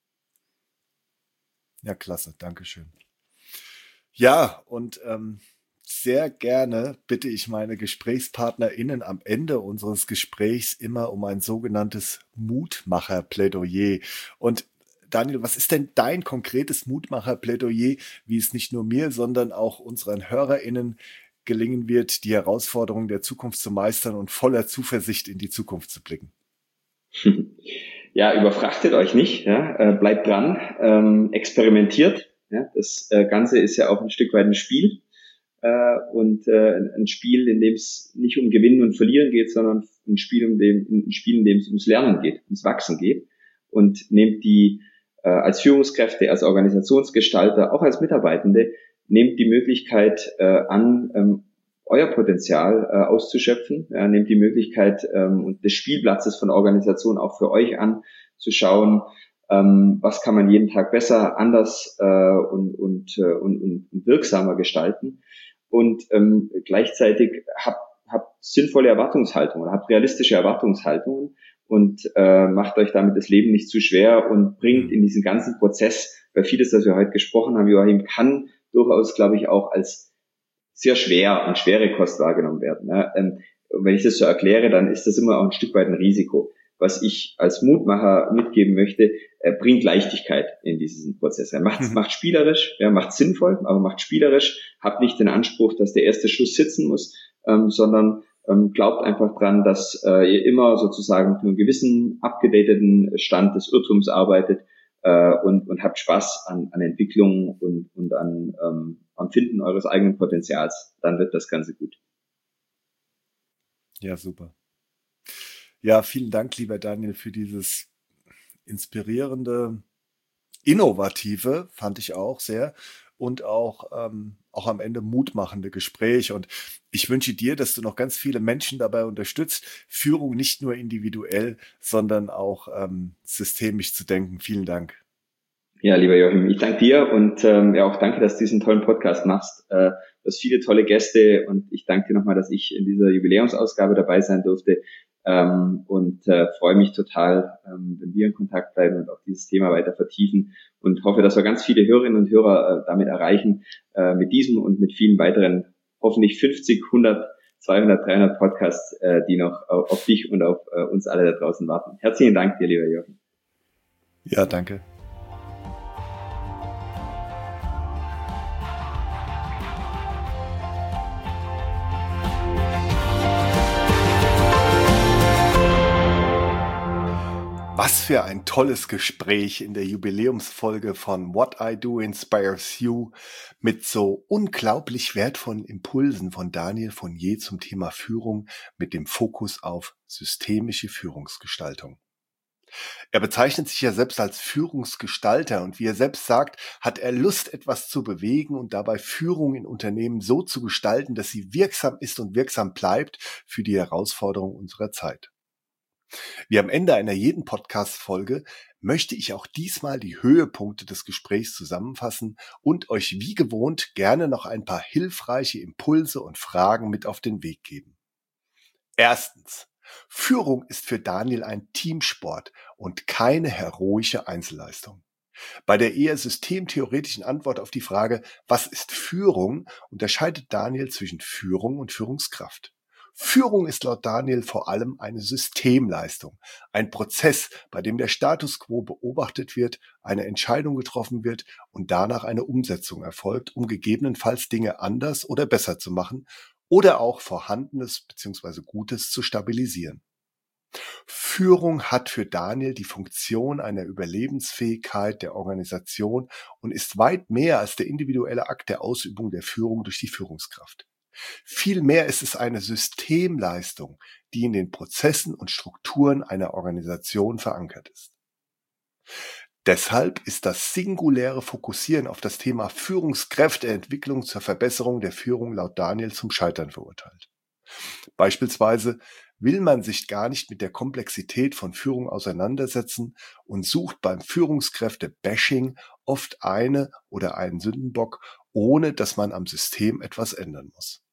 Ja, klasse, Dankeschön. Ja, und sehr gerne bitte ich meine GesprächspartnerInnen am Ende unseres Gesprächs immer um ein sogenanntes Mutmacher-Plädoyer. Und Daniel, was ist denn dein konkretes Mutmacher-Plädoyer, wie es nicht nur mir, sondern auch unseren HörerInnen gelingen wird, die Herausforderungen der Zukunft zu meistern und voller Zuversicht in die Zukunft zu blicken? Ja, überfrachtet euch nicht, ja, bleibt dran, experimentiert. Ja, das Ganze ist ja auch ein Stück weit ein Spiel und ein Spiel, in dem es nicht um Gewinnen und Verlieren geht, sondern ein Spiel, in dem es ums Lernen geht, ums Wachsen geht. Und nehmt die als Führungskräfte, als Organisationsgestalter, auch als Mitarbeitende, nehmt die Möglichkeit an, euer Potenzial auszuschöpfen, nehmt die Möglichkeit und des Spielplatzes von Organisation auch für euch an, zu schauen, was kann man jeden Tag besser, anders und wirksamer gestalten, und gleichzeitig habt sinnvolle Erwartungshaltungen, habt realistische Erwartungshaltungen und macht euch damit das Leben nicht zu schwer und bringt in diesen ganzen Prozess, weil vieles, das wir heute gesprochen haben, Joachim, kann durchaus, glaube ich, auch als sehr schwer und schwere Kost wahrgenommen werden. Ja. Wenn ich das so erkläre, dann ist das immer auch ein Stück weit ein Risiko. Was ich als Mutmacher mitgeben möchte, bringt Leichtigkeit in diesen Prozess. Macht spielerisch, macht sinnvoll, aber macht spielerisch. Habt nicht den Anspruch, dass der erste Schuss sitzen muss, sondern glaubt einfach dran, dass ihr immer sozusagen mit einem gewissen abgedateten Stand des Irrtums arbeitet und habt Spaß an Entwicklung und am Finden eures eigenen Potenzials. Dann wird das Ganze gut. Ja, super. Ja, vielen Dank, lieber Daniel, für dieses inspirierende, innovative, fand ich auch sehr, und auch am Ende mutmachende Gespräch. Und ich wünsche dir, dass du noch ganz viele Menschen dabei unterstützt, Führung nicht nur individuell, sondern auch systemisch zu denken. Vielen Dank. Ja, lieber Joachim, ich danke dir und auch danke, dass du diesen tollen Podcast machst. Du hast viele tolle Gäste und ich danke dir nochmal, dass ich in dieser Jubiläumsausgabe dabei sein durfte. und freue mich total, wenn wir in Kontakt bleiben und auch dieses Thema weiter vertiefen und hoffe, dass wir ganz viele Hörerinnen und Hörer damit erreichen, mit diesem und mit vielen weiteren, hoffentlich 50, 100, 200, 300 Podcasts, die noch auf dich und auf uns alle da draußen warten. Herzlichen Dank dir, lieber Jürgen. Ja, danke. Was für ein tolles Gespräch in der Jubiläumsfolge von What I Do Inspires You mit so unglaublich wertvollen Impulsen von Daniel Fournier zum Thema Führung mit dem Fokus auf systemische Führungsgestaltung. Er bezeichnet sich ja selbst als Führungsgestalter und wie er selbst sagt, hat er Lust, etwas zu bewegen und dabei Führung in Unternehmen so zu gestalten, dass sie wirksam ist und wirksam bleibt für die Herausforderungen unserer Zeit. Wie am Ende einer jeden Podcast-Folge möchte ich auch diesmal die Höhepunkte des Gesprächs zusammenfassen und euch wie gewohnt gerne noch ein paar hilfreiche Impulse und Fragen mit auf den Weg geben. Erstens. Führung ist für Daniel ein Teamsport und keine heroische Einzelleistung. Bei der eher systemtheoretischen Antwort auf die Frage, was ist Führung, unterscheidet Daniel zwischen Führung und Führungskraft. Führung ist laut Daniel vor allem eine Systemleistung, ein Prozess, bei dem der Status quo beobachtet wird, eine Entscheidung getroffen wird und danach eine Umsetzung erfolgt, um gegebenenfalls Dinge anders oder besser zu machen oder auch Vorhandenes bzw. Gutes zu stabilisieren. Führung hat für Daniel die Funktion einer Überlebensfähigkeit der Organisation und ist weit mehr als der individuelle Akt der Ausübung der Führung durch die Führungskraft. Vielmehr ist es eine Systemleistung, die in den Prozessen und Strukturen einer Organisation verankert ist. Deshalb ist das singuläre Fokussieren auf das Thema Führungskräfteentwicklung zur Verbesserung der Führung laut Daniel zum Scheitern verurteilt. Beispielsweise will man sich gar nicht mit der Komplexität von Führung auseinandersetzen und sucht beim Führungskräfte-Bashing oft eine oder einen Sündenbock, ohne dass man am System etwas ändern muss.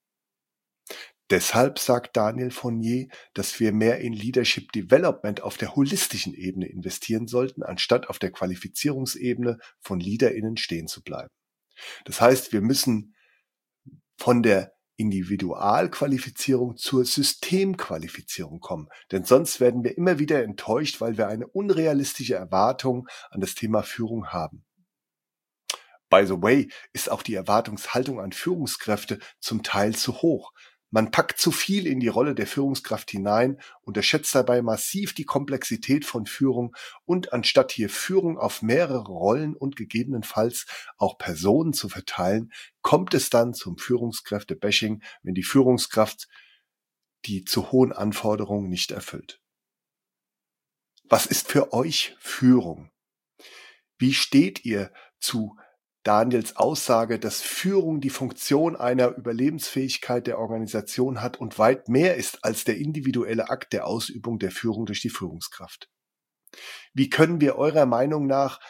Deshalb sagt Daniel Fournier, dass wir mehr in Leadership Development auf der holistischen Ebene investieren sollten, anstatt auf der Qualifizierungsebene von LeaderInnen stehen zu bleiben. Das heißt, wir müssen von der Individualqualifizierung zur Systemqualifizierung kommen, denn sonst werden wir immer wieder enttäuscht, weil wir eine unrealistische Erwartung an das Thema Führung haben. By the way, ist auch die Erwartungshaltung an Führungskräfte zum Teil zu hoch. Man packt zu viel in die Rolle der Führungskraft hinein, unterschätzt dabei massiv die Komplexität von Führung und anstatt hier Führung auf mehrere Rollen und gegebenenfalls auch Personen zu verteilen, kommt es dann zum Führungskräfte-Bashing, wenn die Führungskraft die zu hohen Anforderungen nicht erfüllt. Was ist für euch Führung? Wie steht ihr zu Daniels Aussage, dass Führung die Funktion einer Überlebensfähigkeit der Organisation hat und weit mehr ist als der individuelle Akt der Ausübung der Führung durch die Führungskraft? Wie können wir eurer Meinung nach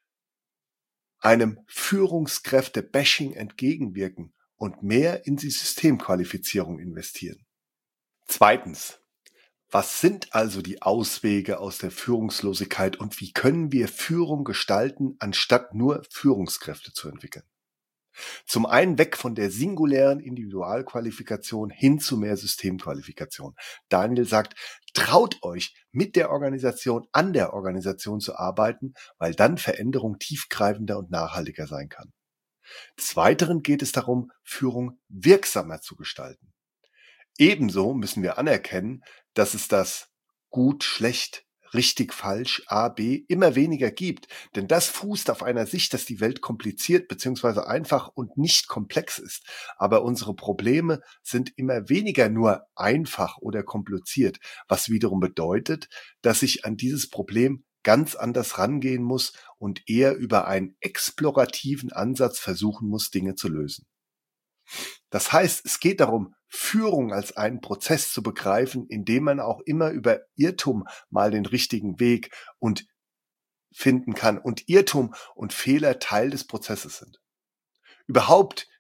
einem Führungskräfte-Bashing entgegenwirken und mehr in die Systemqualifizierung investieren? Zweitens. Was sind also die Auswege aus der Führungslosigkeit und wie können wir Führung gestalten, anstatt nur Führungskräfte zu entwickeln? Zum einen weg von der singulären Individualqualifikation hin zu mehr Systemqualifikation. Daniel sagt, traut euch, mit der Organisation an der Organisation zu arbeiten, weil dann Veränderung tiefgreifender und nachhaltiger sein kann. Des Weiteren geht es darum, Führung wirksamer zu gestalten. Ebenso müssen wir anerkennen, dass es das gut, schlecht, richtig, falsch, A, B immer weniger gibt. Denn das fußt auf einer Sicht, dass die Welt kompliziert bzw. einfach und nicht komplex ist. Aber unsere Probleme sind immer weniger nur einfach oder kompliziert, was wiederum bedeutet, dass ich an dieses Problem ganz anders rangehen muss und eher über einen explorativen Ansatz versuchen muss, Dinge zu lösen. Das heißt, es geht darum, Führung als einen Prozess zu begreifen, in dem man auch immer über Irrtum mal den richtigen Weg und finden kann und Irrtum und Fehler Teil des Prozesses sind. Überhaupt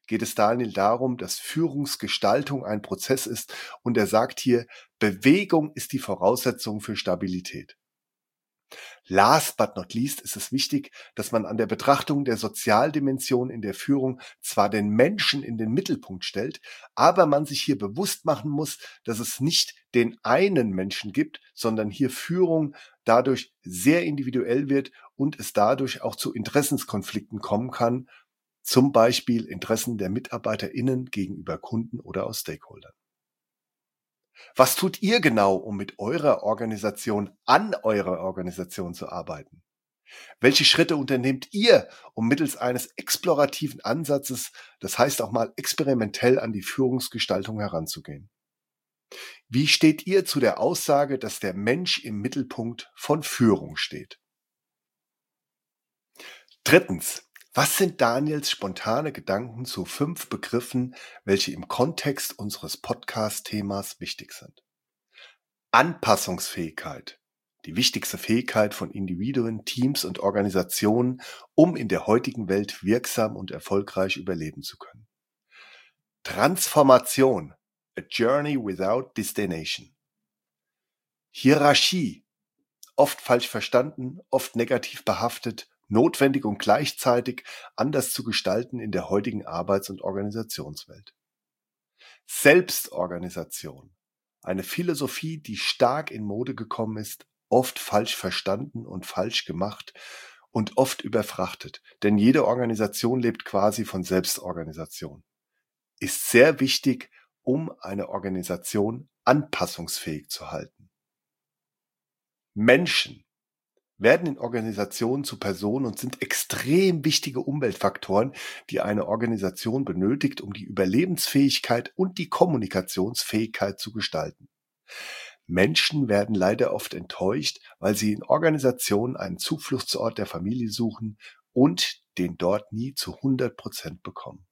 geht es Daniel darum, dass Führungsgestaltung ein Prozess ist und er sagt hier, Bewegung ist die Voraussetzung für Stabilität. Last but not least ist es wichtig, dass man an der Betrachtung der Sozialdimension in der Führung zwar den Menschen in den Mittelpunkt stellt, aber man sich hier bewusst machen muss, dass es nicht den einen Menschen gibt, sondern hier Führung dadurch sehr individuell wird und es dadurch auch zu Interessenskonflikten kommen kann, zum Beispiel Interessen der MitarbeiterInnen gegenüber Kunden oder aus Stakeholdern. Was tut ihr genau, um mit eurer Organisation an eurer Organisation zu arbeiten? Welche Schritte unternehmt ihr, um mittels eines explorativen Ansatzes, das heißt auch mal experimentell an die Führungsgestaltung heranzugehen? Wie steht ihr zu der Aussage, dass der Mensch im Mittelpunkt von Führung steht? Drittens. Was sind Daniels spontane Gedanken zu 5 Begriffen, welche im Kontext unseres Podcast-Themas wichtig sind? Anpassungsfähigkeit, die wichtigste Fähigkeit von Individuen, Teams und Organisationen, um in der heutigen Welt wirksam und erfolgreich überleben zu können. Transformation, a journey without destination. Hierarchie, oft falsch verstanden, oft negativ behaftet, notwendig und gleichzeitig anders zu gestalten in der heutigen Arbeits- und Organisationswelt. Selbstorganisation, eine Philosophie, die stark in Mode gekommen ist, oft falsch verstanden und falsch gemacht und oft überfrachtet, denn jede Organisation lebt quasi von Selbstorganisation. Ist sehr wichtig, um eine Organisation anpassungsfähig zu halten. Menschen werden in Organisationen zu Personen und sind extrem wichtige Umweltfaktoren, die eine Organisation benötigt, um die Überlebensfähigkeit und die Kommunikationsfähigkeit zu gestalten. Menschen werden leider oft enttäuscht, weil sie in Organisationen einen Zufluchtsort der Familie suchen und den dort nie zu 100% bekommen.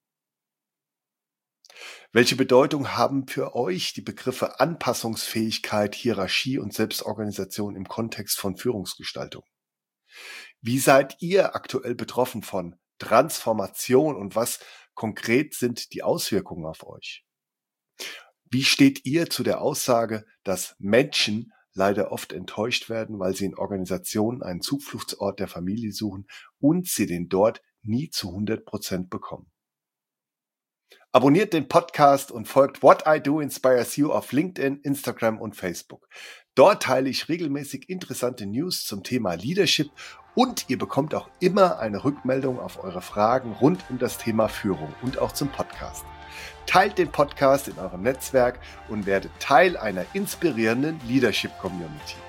Welche Bedeutung haben für euch die Begriffe Anpassungsfähigkeit, Hierarchie und Selbstorganisation im Kontext von Führungsgestaltung? Wie seid ihr aktuell betroffen von Transformation und was konkret sind die Auswirkungen auf euch? Wie steht ihr zu der Aussage, dass Menschen leider oft enttäuscht werden, weil sie in Organisationen einen Zufluchtsort der Familie suchen und sie den dort nie zu 100% bekommen? Abonniert den Podcast und folgt What I Do Inspires You auf LinkedIn, Instagram und Facebook. Dort teile ich regelmäßig interessante News zum Thema Leadership und ihr bekommt auch immer eine Rückmeldung auf eure Fragen rund um das Thema Führung und auch zum Podcast. Teilt den Podcast in eurem Netzwerk und werdet Teil einer inspirierenden Leadership-Community.